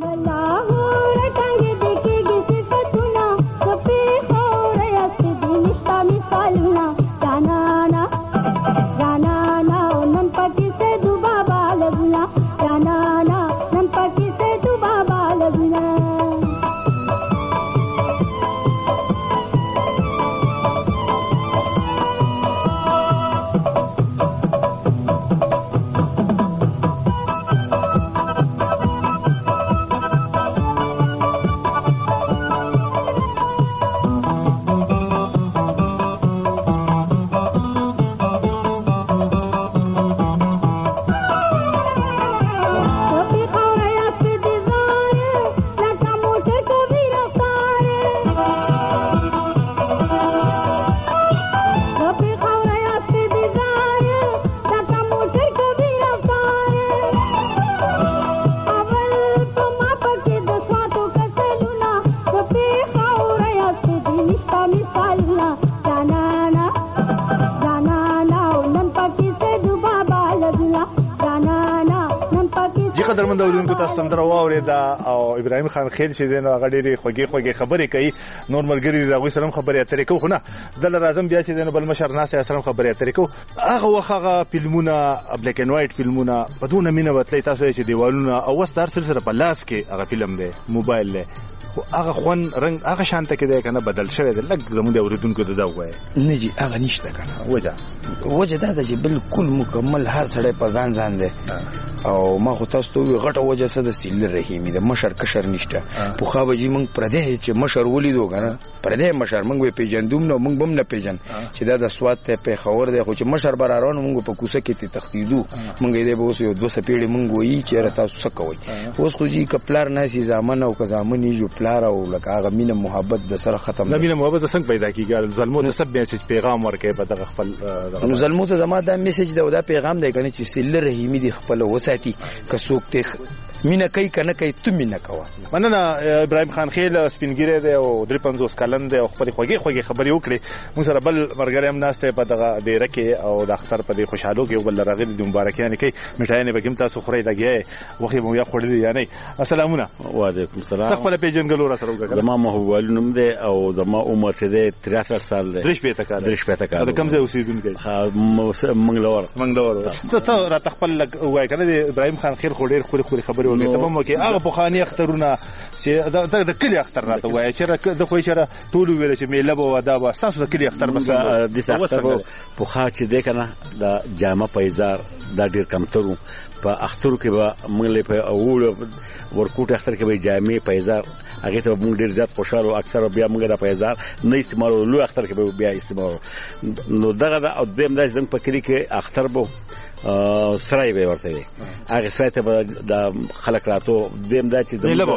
قدرمن دولونکو تاسو سندره واورید او ابراهیم خان خیل چې دین هغه ډېری خوږی خوږی خبرې کوي نور ملګری دا غوي سره خبرې اترې کوي خو نه دل راځم بیا چې دین بل مشر ناس سره خبرې اترې کوي هغه وخت فلمونه بلیک اینڈ وایټ فلمونه بدون مینه وتلی تاسو چې دیوالونه او وستار سره په لاس کې هغه فلم دی موبایل دی هغه خون رنگ هغه شانته کې دی کنه بدل شوی دی لکه زموږ د اوریدونکو د دا وای نه جی هغه نشته کنه وجه وجه دا چې بالکل مکمل هر سړی په ځان ځان دی او ما خو تاسو ته غټه وجه څه د سیل رحیمی د مشر کشر نشته په خو به موږ پردې چې مشر ولیدو کنه پردې مشر موږ به پیجندوم نو موږ بم نه پیجن چې دا د سواد ته په خبر دی خو چې مشر برارون موږ په کوسه کې ته تختیدو موږ دې به اوس یو دوه سپېړې موږ وایي چې را تاسو څه کوي اوس خو جی کپلار ناسي زامن او کزامن یو پلار او لکه هغه مینه محبت د سره ختم نه مینه محبت څنګه پیدا کیږي ظلمو ته سب میسج پیغام ورکې په دغه خپل نو ظلمو ته زما دا میسج دا دا پیغام دی کنه چې سیل رحیمی دی خپل وساتي که څوک ته مینه کوي کنه کوي ته مینه کوه مننه ابراهیم خان خیل سپینګری دی او درې پنځوس کلن دی او خپل خوږی خوږی خبرې وکړي موږ سره بل مرګري هم ناشته په دغه ډیره کې او د اختر په دې خوشحالو کې بل راغلي د مبارکیانه کې میټاینه به کوم تاسو خوري لګي وخت مو یا خورلې یا نه السلام علیکم السلام خپل پیجنګلو را سره وکړه زما محبوب نوم دی او زما عمر چې دی تریسઠ سال دی درش پېته کار درش پېته کار دا کوم ځای اوسیدونکو ها منګلور منګلور ته ته را تخپل وای کنه ابراهیم خان خیر خوري خوري خوري خبرې وکړه تمام کې هغه په خاني اخترونه چې د د کلی اختر راته وای چې د خو چې ټول ویل چې میله به ودا به تاسو د کلی اختر بس د اختر په خا چې ده کنه د جامه پیزار د ډیر کمترو په اختر کې به موږ په اول ورکوټ اختر کې به جامې پیزار هغه ته موږ ډیر زیات خوشاله او اکثر بیا موږ د پیزار نه استعمالو لو اختر کې به بیا استعمالو نو دغه او دیم د ځنګ په کلی کې اختر به سرای به ورته وي هغه سرای ته د خلک راتو دیم دا چې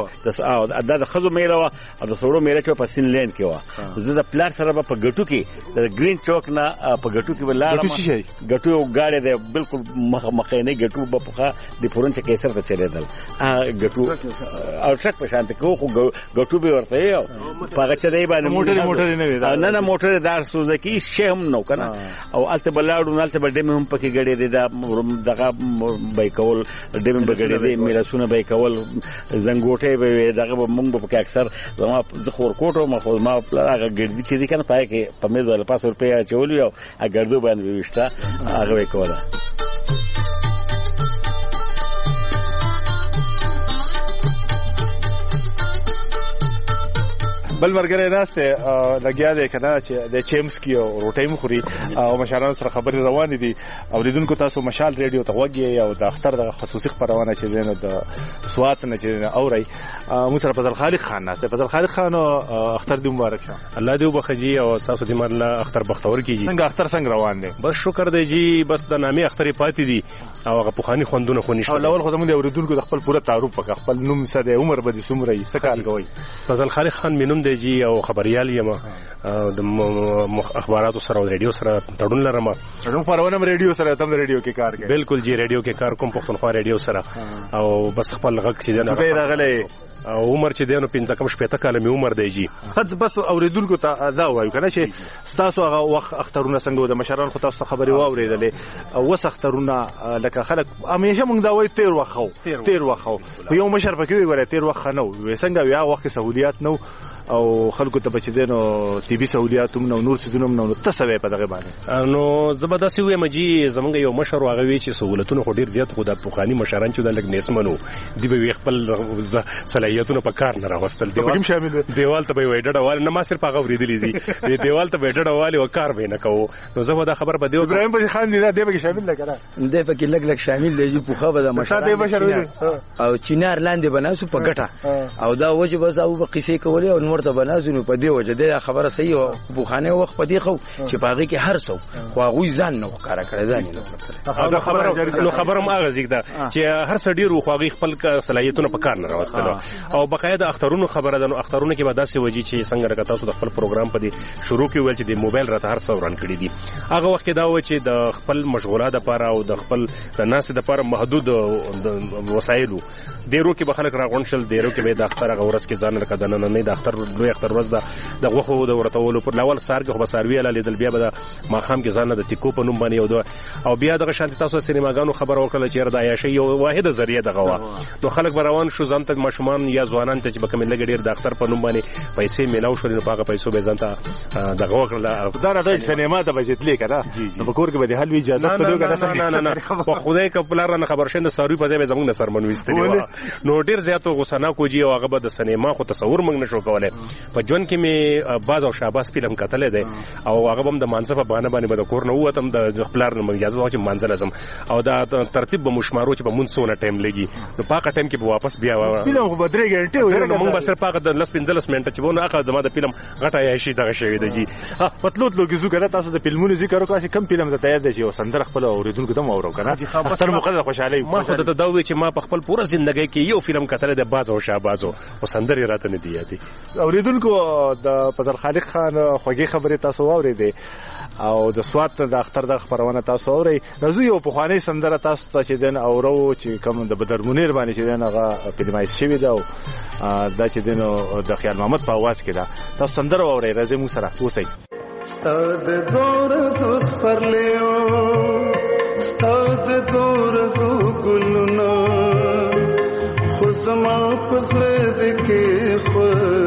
د د خزو میله او د سوړو میله چې په سین لین کې و زه د پلار سره په ګټو کې د گرین چوک نه په ګټو کې ولاړم ګټو غاړې ده بالکل مخه نه ګټو په پخا د پورن چې کیسر ته چلیدل هغه ګټو او ټرک په شانته کې خو ګټو به ورته یو هغه چې دی باندې موټر موټر نه نه نه موټر دار سوزکی شهم نو کنه او الته بلاړو نه الته بډې هم پکې ګړې دي دغه بایکول دمن بغړې دي میراثونه بایکول زنګوټه به دغه مونږ په اکثر زما د خور کوټو مخو ما هغه ګړدي چې دي کنه پای کې په مې ول پاس روپیا چولیو هغه ګردو باندې وشته هغه وکوله بل مرګره راسته لګیا دی کنه چې د چیمس کې او روټي مخوري او مشرانو سره خبرې روان دي او لیدونکو تاسو مشال ریډیو ته وګورئ او د اختر د خصوصي خبرونه چې زینو د سوات نه چې اوري مو سره فضل خالق خان ناس فضل خالق خان اختر دې مبارک شه الله دې وبخجي او تاسو دې مرله اختر بختور کیږي څنګه اختر څنګه روان دي بس شکر دی جی بس د نامي اختر پاتې دي او هغه پوخانی خوندونه خو نشته اول خو زموږ اوریدونکو د خپل پوره تعارف وکړ خپل نوم څه دی عمر به دې څومره یې څه کار کوي فضل خالق خان مینوم دی جی او خبريال یم د اخباراتو سره او ریډیو سره تړون لرم تړون خبرونه ریډیو سره تم ریډیو کې کار کوي بالکل جی ریډیو کې کار کوم پښتونخوا ریډیو سره او بس خپل غږ چې نه راغلی عمر چې دی نو پنځه کم شپېته کاله مې عمر دی جی. بس اوریدونکو ته دا وایو کنه چې تاسو هغه وخت اخترونه څنګه د مشران خو تاسو خبرې واورېدلې او وس اخترونه لکه خلک همیشه موږ دا وایو تیر وخت خو تیر وخت خو یو مشر پکې ویل تیر وخت نو څنګه یا وخت سہولیات نو او خلکو ته بچی دینو طبي سہولیات هم نو نور څه دونم نو تاسو په دغه باندې نو زبردست وې مجي زمونږ یو مشر واغه وی چې سہولتونه خو ډیر زیات خو د پوخانی مشران چې د لګ نسمنو دی به خپل صلاحیتونه په کار نه راوستل دیوال شامل دیوال ته به وې ډډوال نه ما صرف هغه ورېدلې دي دیوال ته به ډډوال او کار به نه کوو نو زه دا خبر بده ابراهيم بشي خان دی دا دی به شامل لګره دی په کې لګ لګ شامل دی په خو به د مشران او چینار لاندې بناسو په ګټه او دا وجه بس او قصې کولې او نور ته بناسو نو په دې وجه د خبره صحیح او بوخانه وخت په دې خو چې پاغي کې هر څو خو هغه ځان نو کار کړی ځان نو دا خبره نو خبره ما غزیک ده چې هر څه ډیر خو هغه خپل صلاحیتونه په کار نه راوستل او بقایده اخترونو خبره ده نو اخترونو کې به داسې وجي چې څنګه راکتا تاسو د خپل پروګرام په دې شروع کې ویل چې د موبایل راته هر څو ران کړی دي هغه وخت دا و چې د خپل مشغولات لپاره او د خپل د ناس لپاره محدود وسایلو ډیرو کې به خلک راغون شل ډیرو کې به د اختر غورس کې ځان لکه د نن نه د اختر لوی اختر ورځ ده د غوخو د ورتولو پر لاول سار کې خو بساروي لاله لیدل بیا به د ماخام کې ځان د ټیکو په نوم باندې او او بیا د شانتي تاسو سینماګانو خبر ورکړل چې د عیاشي یو واحده ذریعہ دغه وا نو خلک روان شو ځان ته ماشومان یا ځوانان ته چې بکم لګ ډیر د اختر په نوم باندې پیسې میلاو شو نو هغه پیسو به ځان ته دغه وکړل دا راځي سینما ته بجټلې کړه نو په کور کې به د حل اجازه ته نه نه نه په خدای کپلار نه خبر شنه ساروي په ځای به زمونږ سرمن وستلی نو ډیر زیاتو غوسنا کوجی او هغه به د سینما خو تصور موږ نشو کولای په ژوند کې می باز او شاباس فلم کتلې ده او هغه هم د مانځه په باندې باندې به کور نه ووتم د خپلار نه اجازه واچ مانځه لازم او دا ترتیب به مشمارو چې په مون سونه ټایم لګي نو پاکه ټایم کې به واپس بیا فلم خو بدري ګنټه وي موږ به صرف پاکه د لس پنځلس منټه چې ونه اخا زما د فلم غټه یا شي دغه شوی دی جی پتلوت لوګي زو کنه تاسو د فلمونو ذکر وکړئ کم فلم ته تیار دي چې سندره خپل اوریدونکو ته مورو کنه اکثر مقدر خوشاله ما خو ته دا وی چې ما په خپل پوره ژوندۍ کې یو فلم کتل د باز او شابازو او سندره راته نه دی یادي اوریدونکو د پدر خالق خان خوږی خبره تاسو اوریدې او د سوات د اختر د خبرونه تاسو اوري نو یو په خواني سندره تاسو ته چې دن اورو چې کوم د بدر منیر باندې چې دن هغه فلمایز شوی دا دا چې دن د خیال محمد په आवाज کې دا تاسو سندره اوري راځي مو سره اوسئ ستاد دور زوس پرلیو ستاد دور زو ګلونا خزما پسله دکې خو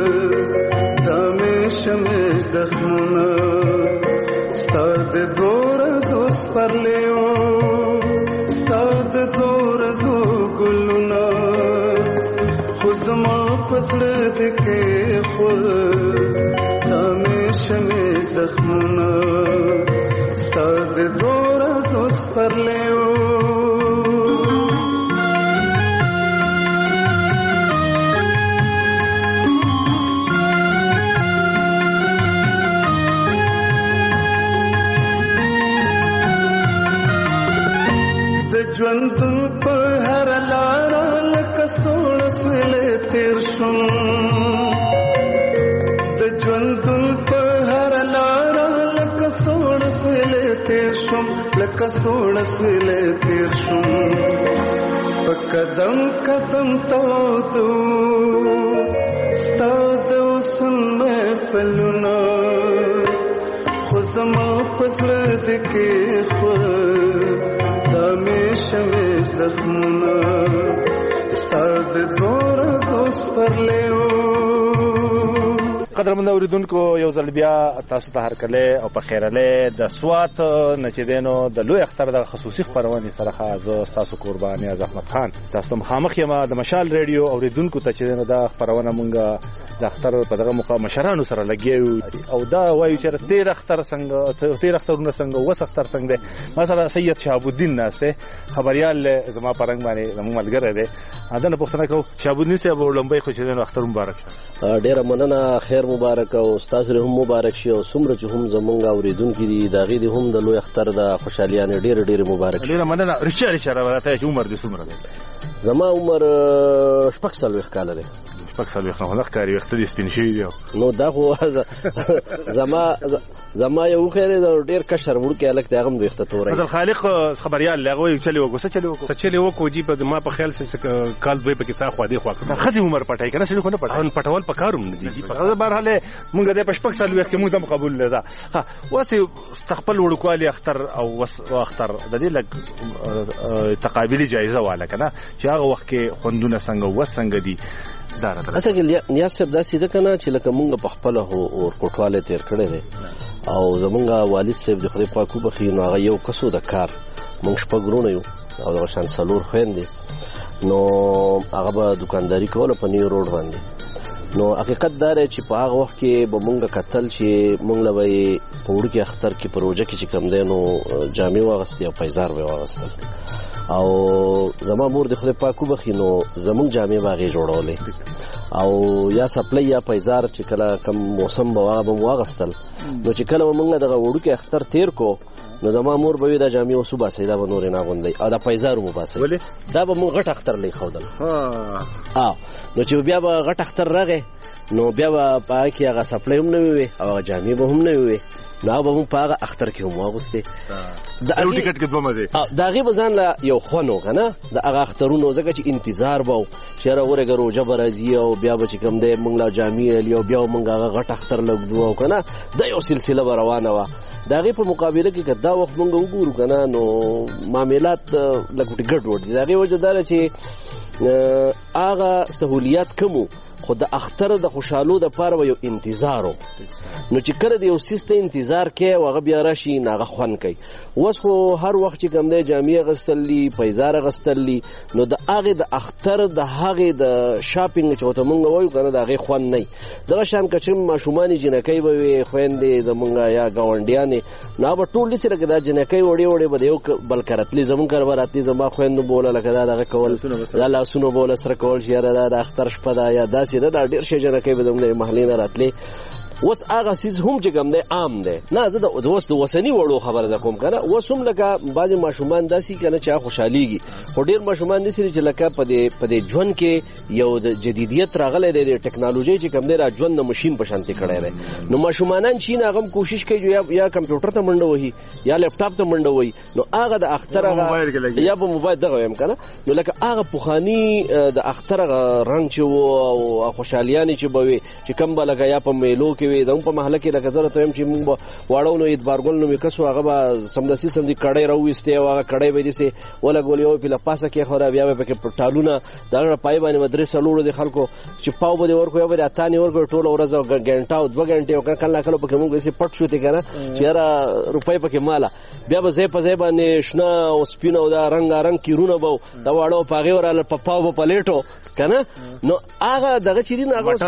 دمه شمه زخمونه ستاد دور زوس پرلیو ستاد دور زو ګلونا خزما پسله دکې خو دمه شمه زخمونه ستاد دور زوس پرلیو ژوند په هر لار لکه سوړ سویل تیر شوم د ژوند په هر لار لکه سوړ سویل تیر شوم لکه سوړ سویل تیر شوم په قدم قدم تودو ستاد وسن محفلونه خو زما پسړه دکې خو شمه زخمونه ستاد دور زوس پرلیو قدرمن اوریدونکو یو ځل بیا تاسو ته هر کله او په خیراله د سوات نچدينو د لوی اختر د خصوصي خبرونه سره زه تاسو قرباني از احمد خان تاسو مخامخ یم د مشال ریډیو اوریدونکو ته چې د خبرونه مونږه د اختر په دغه موقع مشرانو سره لګیو او دا وایي چې تیر اختر څنګه تیر اخترونه څنګه وس اختر څنګه مثلا سید شهاب الدین ناسه خبريال زما پرنګ باندې زموږ ملګری دی دا نه پوښتنه کوم شهاب الدین صاحب ولومبای خو چې د اختر مبارک ډیره مننه خیر مبارک او استاد له هم مبارک شي او څومره چې هم زمونږ اوریدونکو دي دا غي دي هم د لوی اختر د خوشحالیانه ډیره ډیره مبارک ډیره مننه رښتیا رښتیا راته چې عمر دې څومره دی زما عمر شپږ سال وخت کال دی شپږ څلوېښت نه ښکاري ویښته دې سپین شوي دي. نو دا خو زما زما یو خیر ډېر کشر وړوکی هلک دی هغه هم ویښته توری. مثل خالق خبریال دی هغه وایي چلې وکړو څه چلې وکړو څه چلې وکړو جي په ما په خیال کال دوی پکې څا خوا دې خوا کړو. ښځې عمر پټوي که نه سړي خو نه پټوي پټول په کار هم نه دي جي. بهرحال مونږ دی په شپږ څلوېښت کې مونږ هم قبول دی ده. ښه اوس خپل وړوکوالي اختر او اختر د دې لږ تقابلي جایزه واله که نه چې هغه وخت کې خوندونه څنګه اوس څنګه دي دا راته. اصل کې نیاز صاحب داسې ده که نه چې لکه مونږ په خپله ورکوټوالی تېر کړی دی او زمونږ والد صاحب د خدای پاک وبخي نو هغه یو کس و د کار مونږ شپږ وروڼه یو او دغه شان څلور خویندې نو هغه به دوکانداري کوله په نیو روډ باندې. نو حقیقت دا دی چې په هغه وخت کې به مونږ کتل چې مونږ له به یې په وړوکي اختر کې په روژه کې چې کوم دی نو جامې واغستې او پیزار به یې واغستل او زما مور د خدای پاک وبخي نو زمونږ جامې به هغې جوړولې او یا سپلی یا پیزار چې کله کم موسم به هغه به مو واغستل. نو چې کله به مونږ دغه وړوکي اختر تیر کو نو زما مور به وي دا جامې اوس وباسئ دا به نورې نه اغوندئ او دا پیزار هم وباسئ. دا به مونږ غټ اختر له ایښودل. نو چې بیا به غټ اختر راغی نو بیا به په هغه کې هغه سپلی هم نه وي او هغه جامې به هم نه وي نو هغه به مونږ په هغه اختر کې هم واغوستې. یو ټکټ کې دوه مزې د هغې به ځان له یو خوند و که نه د هغه اخترونو ځکه چې انتظار به و چې یاره ورېږه روژه به راځي او بیا به چې کوم دی مونږ له جامې علي او بیا به مونږ هغه غټ اختر لږدو او که نه دا یو سلسله به روانه وه. د هغې په مقابله کې که دا وخت مونږ وګورو که نه نو معاملات لږ ګډوډ دي. د هغې وجه دا ده چې هغه سهولیات کم و خو د اختر د خوشحالو دپاره به یو انتظار و نو چې کله د یو څیز ته انتظار کوي او هغه بیا راشي نو هغه خوند کوي. اوس خو هر وخت چې کوم دی جامې اغوستل دي پیزار اغوستل دي نو د هغې د اختر د هغې د شاپینګ چې ورته مونږ وایو که نه د هغې خوند نه وي. دغه شان که چې ماشومانې جنکۍ به وي خویندې زمونږ یا ګاونډیانې نو هغه به ټول داسې لکه دا جنکۍ وړې وړې به د یو بل کره تلي زمونږ کره به راتلي زما خویندو به وله لکه دا دغه کول دا لاسونه به وله سره کول چې یاره دا د اختر شپه ده یا داسې ده دا ډېر شی جنکۍ به زمونږ د محلې نه راتلې. اوس هغه څیز هم چې کوم دی عام دی نه زه د اوس د اوسني وړو خبره ده کوم که نه اوس هم لکه بعضې ماشومان داسې که نه چې هغه خوشحالېږي خو ډېر ماشومان داسې دي چې لکه په دې په دې ژوند کې یو د جدیدیت راغلی دی د ټکنالوژۍ چې کوم دی را ژوند د مشین په شانتې کړی دی نو ماشومانان چې نه هغه هم کوشش کوي یا یا کمپیوټر ته منډه وهي یا لیپټاپ ته منډه وهي نو هغه د اختر هغه یا په موبایل دغه وایم که نه نو لکه هغه پخواني د اختر هغه رنګ چې و او خوشحالیانې چې به وي چې کوم به لکه یا په میلو کې زموږ په محله کې لکه زه راته وایم چې مونږ به واړو نو ادبارګل نومې کس و هغه به سمدستي سمدي کړۍ راوویستې او هغه کړۍ به یې داسې ولګولې او پې له پاسه کېښوده بیا به پکې ټالونه د هغه پای باندې به درې څلورو د خلکو چې پاو به دې ورکړو یا به دې اتانې ورکړو ټوله ورځ او ګنټه او دوه ګنټې او کله ناکله پکې مونږ داسې پټ شوتې که نه چې یاره روپۍ پکې ماله بیا به ځای په ځای باندې شنه او سپین او دا رنګارنګ کیرونه به دا واړه په هغې وراله په پاو به پلیټو که نه نو هغه دغه چې دي نو هغه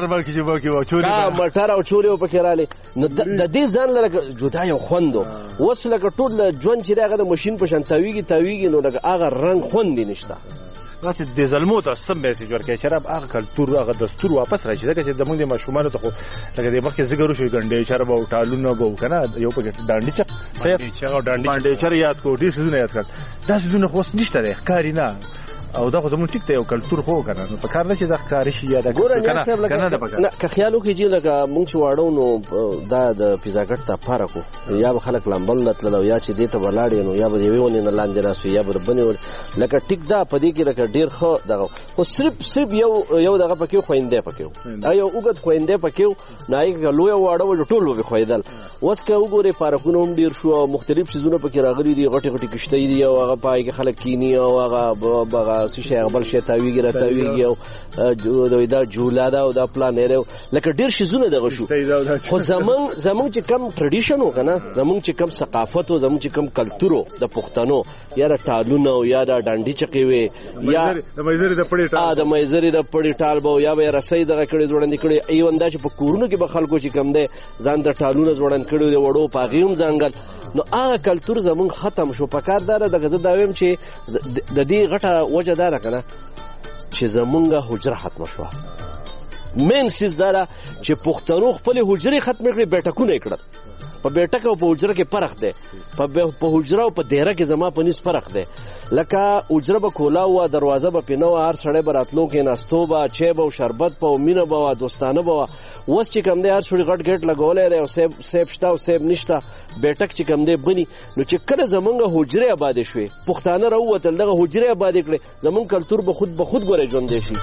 مټر او چورې به پکې رالې نو د دې ځان له لکه جدا یو خوند و اوس لکه ټول ژوند چې دی هغه د مشین په شان تاویږي تاویږي نو لکه هغه رنګ خوند یې نشته. داسې د زلمو ته سم میسیج ورکوي چې رب هغه کلتور هغه دستور واپس راشي ځکه چې زموږ د ماشومانو ته خو لکه د مخکې ذکر وشوي ډنډېچر به او ټالونه به و که نه یو پکې ډانډي ډانډېچر یاد کړو ډېر څیزونه یاد کړل دا څیزونه خو اوس نشته دی ښکاري نه او دا خو زموږ ټیک دی یو کلتور خو که نه نو په کار نه چې دا ښکاري شي یا نه که خیال وکړي چې لکه مونږ چې واړو نو دا د پیزاګټ ته پاره کړو یا به خلک لامبل نه تلل او یا چې دې ته به لاړې نو یا به د یوې ونې نه لاندې ناست یا به د بلې ونې لکه ټیک دا په دې کې لکه ډېر ښه دغه خو صرف صرف یو یو دغه پکې خویندی پکې و دا یو اوږد خویندی پکې و نو هغې که لویه واړه و ټول به خویدل. اوس که وګورې پارکونه هم ډېر شو او مختلف څیزونه پکې راغلي دي غټې غټې کښتۍ دي او هغه په هغې کې خلک کیني او هغه هغه څه شی هغه بل شی تاویږي را تاویږي او دا جوله ده او دا پلانې دی لکه ډېر شیزونه دغه شو خو زمونږ زمونږ چې کم ټرډیشن و که نه زمونږ چې کم ثقافت و زمونږ چې کم کلتور و د پښتنو یا د ټالونه او یا د ډانډي چقې وې یا د میزرې د پړې ټال به یا به یې رسۍ دغه کړې ځوړندې کړې ایون دا چې په کورونو کې به خلکو چې کم دی ځان د ټالونه ځوړند کړي د وړو په هغې هم ځانګل نو هغه کلتور زمونږ ختم شو. په کار دا ده دغه زه دا وایم چې د دې غټه وجه دا ده که نه چې زمونږ حجره ختمه شوه. مین سیز دا ده چې پښتنو خپلې حجرې ختمې کړې بیټکونه یې کړل په بیټک او په حجره کې فرق دی په حجره او په دیره کې زما په نس فرق دی لکه حجره به کولا وه دروازه به پې نه وه هر سړی به راتلو کېناستو به چای به او شربت به او مینه به وه دوستانه به وه اوس چې کوم دی هر سړي غټ ګټ لګولی دی او سیب شته او سیب نشته بیټک چې کوم دی بني نو چې کله زمونږ حجرې آبادې شوې پښتانه راووتل دغه حجرې آبادې کړې زمونږ کلتور به خود به خود ګورې ژوندی شي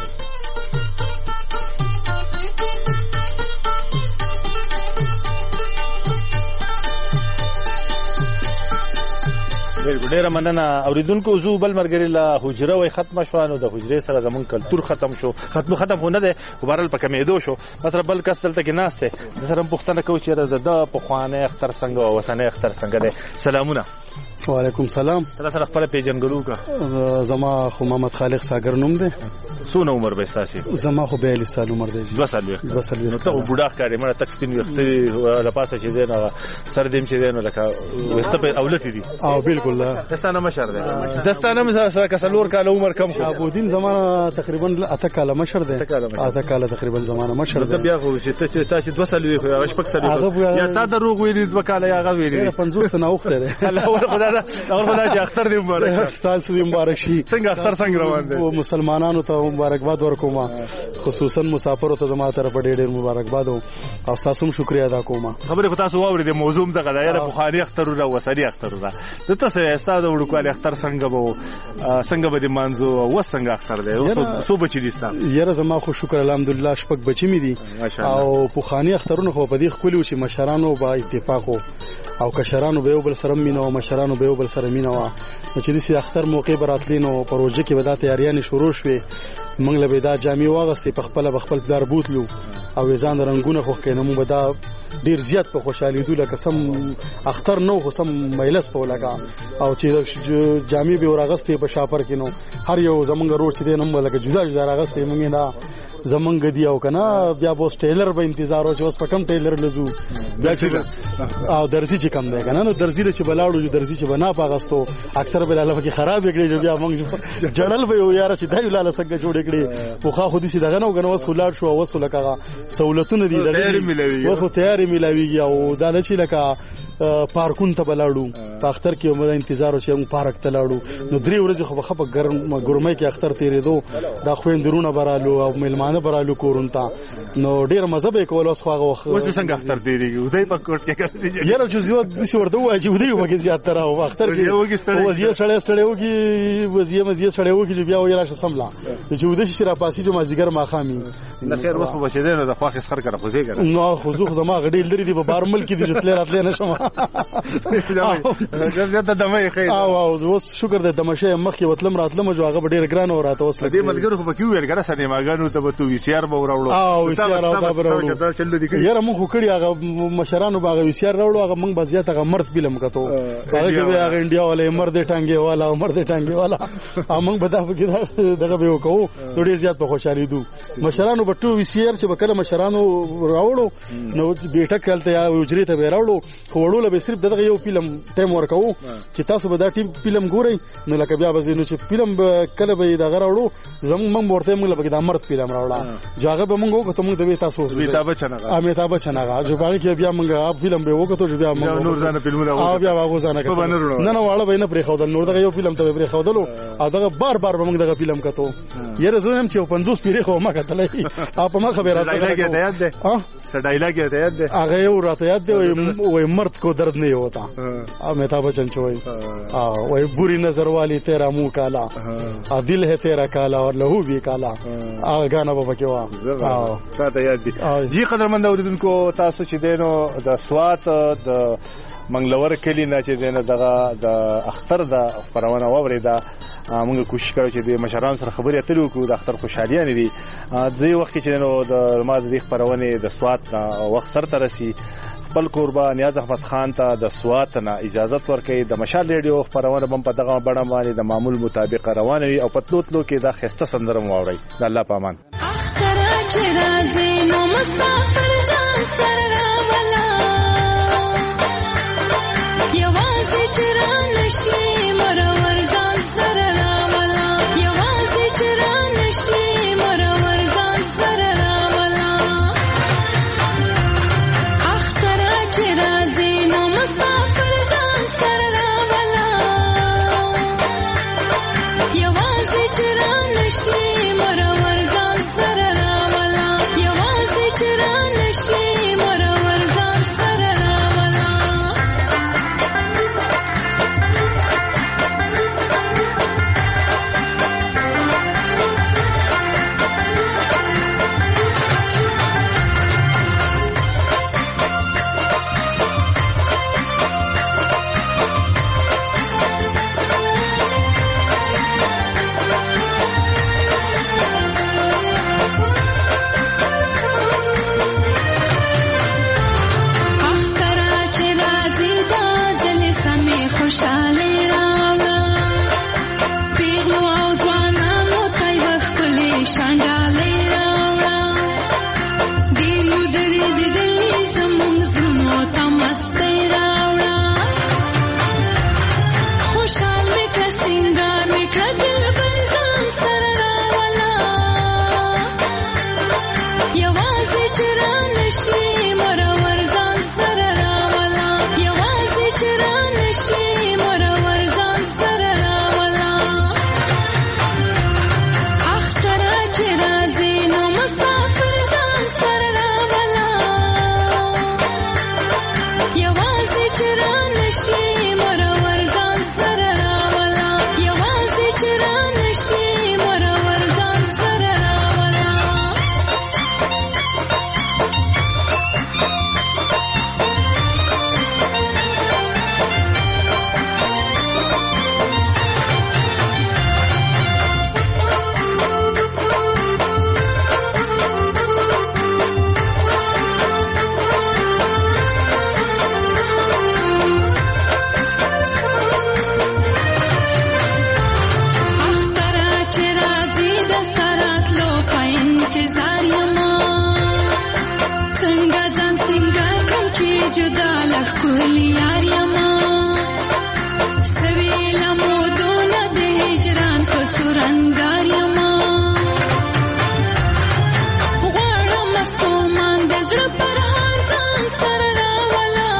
بالکل ډیره مننه اوریدونکو زو بل مرګري لا حجره وای ختم شو نو د حجره سره زمون کلتور ختم شو ختم ختم خو نه ده وبارل په کمیدو شو مثلا بل کس دلته کې ناشته د سره پښتنه کوي چې زده په خوانه اختر څنګه او وسنه اختر څنګه ده سلامونه وعلیکم سلام تاسو سره خپل پیژنګلو کا زما خو محمد خالق ساګر نوم دی څونه عمر به تاسو زما خو بیالیس سال عمر دی دوه سال دوه سال نو ته بوډا ښکارې مړه تک سپین وختي لپاسه چې دی نو سر دیم چې دی نو لکه وسته په اولت دي او بالکل دستانه مشر دی دستانه سره کسلور کال عمر کم شو ابو دین زمانہ تقریبا اته کال مشر دی اته کال تقریبا زمانہ مشر دی بیا خو چې ته تاسو دوه سال وي خو شپږ سال یا تا دروغ ویلي دوه کال یا غوي ویلي پنځوس نه وخت دی الله ور خدای دا اور خدای چې اختر دې مبارک تاسو دې مبارک شي څنګه اختر څنګه روان دي او مسلمانانو ته مبارکباد ورکوم خصوصا مسافرو ته زما طرف ډېر ډېر مبارکباد او تاسو هم شکریا ادا کوم خبره خو تاسو واورې د موضوع دغه د یاره بخاری اختر او وسری اختر را د تاسو استاد وړوکوالي اختر څنګه وو څنګه به د مانزو او څنګه اختر دی او سو بچی دي تاسو یاره زما خو شکر الحمدلله شپږ بچی مې دي او بخاری اخترونه خو په دې خپل چې مشرانو با اتفاق او کشرانو به بل سره مینه او مشرانو به بل سره مینه وا چې د اختر موقع براتلینو پروژه کې ودا تیاریاں شروع شوه موږ له بيدا جامع واغستې په خپل خپل دار بوتلو او ځان رنگونه خو کینو موږ ودا ډیر زیات په خوشحالي دوله قسم اختر نو خو سم مجلس په لگا او چې جامع به ورغستې په شاپر کینو هر یو زمونږ روډ چې نوم لګه جدا جدا راغستې موږ نه زمونږ دی او کنه بیا بوس ټیلر به انتظار او چې اوس په کم ټیلر لزو بیا چې او درزي چې کم دی کنه نو درزي چې بلاړو درزي چې بنا پاغستو اکثر بل الله کې خراب کړي بیا موږ جړل به یو یار چې دای لاله څنګه جوړ کړي خو خا خو دې سي دغه نو غنو اوس خلاړ شو اوس لکه سہولتونه دي دغه اوس تیاری ملاويږي او دا چې لکه پارکون ته بلاړو په اختر کې موږ انتظار وشو موږ پارک ته لاړو نو درې ورځې خو په ګرم ګرمۍ کې اختر تیرېدو دا خويندرونه برالو او ملمانه برالو کورونتا نو ډیر مزه به کول اوس خو وخت اوس څنګه اختر تیریږي ودی په کوټ کې کوي یاره چې زیات د څه ورته وایي چې ودی وګي زیات تر او اختر کې وزیه سړی سړی وګي وزیه مزیه سړی وګي بیا ویرا شسملا چې ودی شي را پاسي چې مازیګر ماخامي نه خیر اوس په بچیدل نو د خواخ سر کړه خو زه کړه نو خو زه زما غډې لري دی په بارمل کې د جتل راتلې نشم زه ته دمه خیر او او اوس شکر دې دمشه مخ کې وتلم راتلم جو هغه ډیر ګران وراته اوس دې ملګرو خو پکې ویل ګره سره ماګانو ته به تو وی سی آر به وراوړو او وی سی آر او دا وراوړو یاره مونږ خو کړی هغه مشرانو باغ وی سی آر راوړو هغه مونږ بزیات هغه مرد فلم کتو هغه کې هغه انډیا والے مرد ټانګي والا مرد ټانګي والا مونږ به دا فکر دغه به وکاو ډیر زیات په خوشالي دو مشرانو بټو وی سی آر چې وکړه مشرانو راوړو نو بیٹک کلته یا وجری ته راوړو خو وړول به صرف دغه یو فلم ټیم ورکاو چې تاسو به دا ټیم فلم ګورئ نو لکه بیا به نو چې فلم کله به دا غراوړو زموږ موږ ورته موږ به دا مرد فلم راوړا جاګه به موږ وکړو موږ د تاسو امیتاب بچن هغه امیتاب بچن هغه چې باندې کې بیا موږ فلم به وکړو چې بیا موږ نور ځانه فلمونه او بیا واغو ځانه کړو نه نه واړه به نه پرې خو نور دغه یو فلم ته پرې خو دلو او دغه بار بار به موږ دغه فلم کتو یره زه هم چې پنځوس پیری خو ما کتلې اپ ما خبره ډایلاګ یاد ده ها ډایلاګ یاد ده هغه یو راته یاد ده وای مرد کو درد نہیں ہوتا امیتاب بچن چوي او وای بری نظر والی تیرا منہ کالا دل ہے تیرا کالا اور لہو بھی کالا هغه غانا به پکې وا او تاسو یاد دي جی قدرمن اوریدونکو تاسو چې دینو د سوات د منګلور کلی نه چې دینه دغه د اختر د پرونه ووریدا موږ کوشش کړو چې د مشران سره خبرې اترې وکړو د اختر خوشحالي نه دي د وخت چې نو د ما د پرونه د سوات وخت سره ترسي خپل قربان نیاز احمد خان ته د سوات نه اجازه ورکړي د مشال ریډیو خبرونه بم په دغه بڼه باندې د معمول مطابق روانه وي او پتلوتلو کې د خسته سندره واوري د الله پامان اختر چې راځي نو مسافر ځان سره ولا یوازې چې را نشي مرور ځان سره ولا یوازې چې را نشي مرور ځان سره ولا اختر چې راځي نو راغلی یار یما سوي لمودونه د هجران په سورنګار یما غواړم مستومان د زړه پر هر ځان سره راولا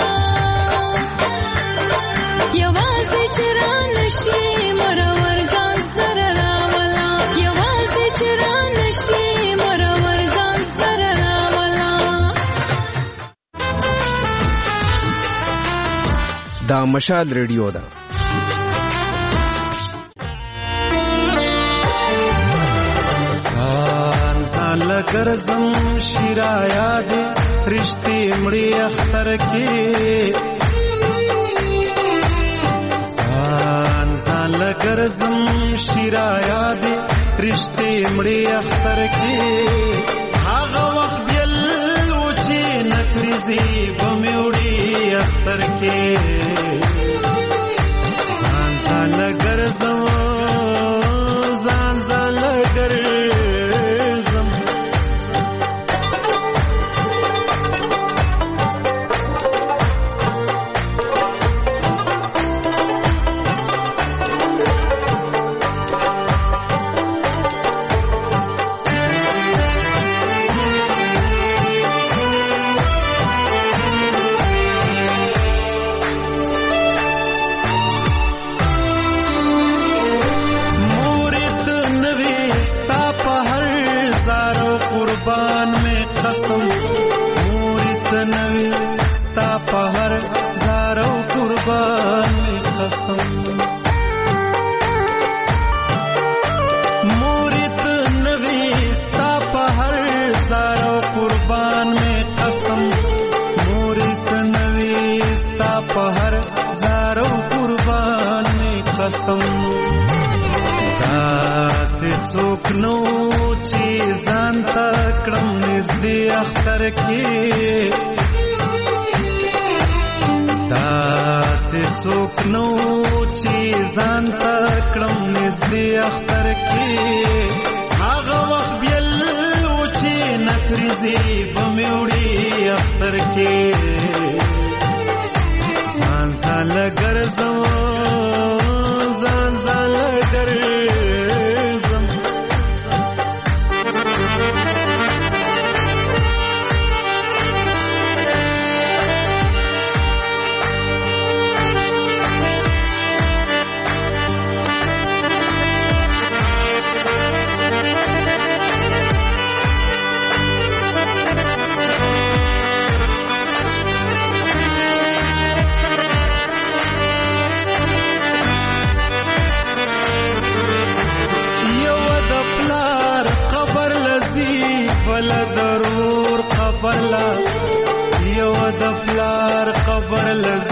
یوازې چې را نشي مرور ځان سره راولا یوازې چې را نشي مرور ځان سره راولا. دا مشال ریډیو ده. ځان ځان لګرزم شیرا یاد رشتې مړې اختر کې ځان ځان لګرزم شیرا یاد رشتې مړې اختر کې هغه وخت بیل و چې نکریزي بموړي اختر کې ځان ځان لګرزم ځان ځان لګرزم پهر زارو قربان می قسم موریت نوی ستا پهر زارو قربان می قسم موریت نوی ستا پهر زارو قربان می قسم داسې څوک نو چې ځان ته کړم نږدې اختر کې داسې څوک نو چې ځان ته کړم نږدې اختر کې هغه وخت بیل و چې نکریزي بموړي اختر کې ځان ځان لګرزم ځان ځان لګرزم ولا ضرور قبر لا یو د پلار قبر لز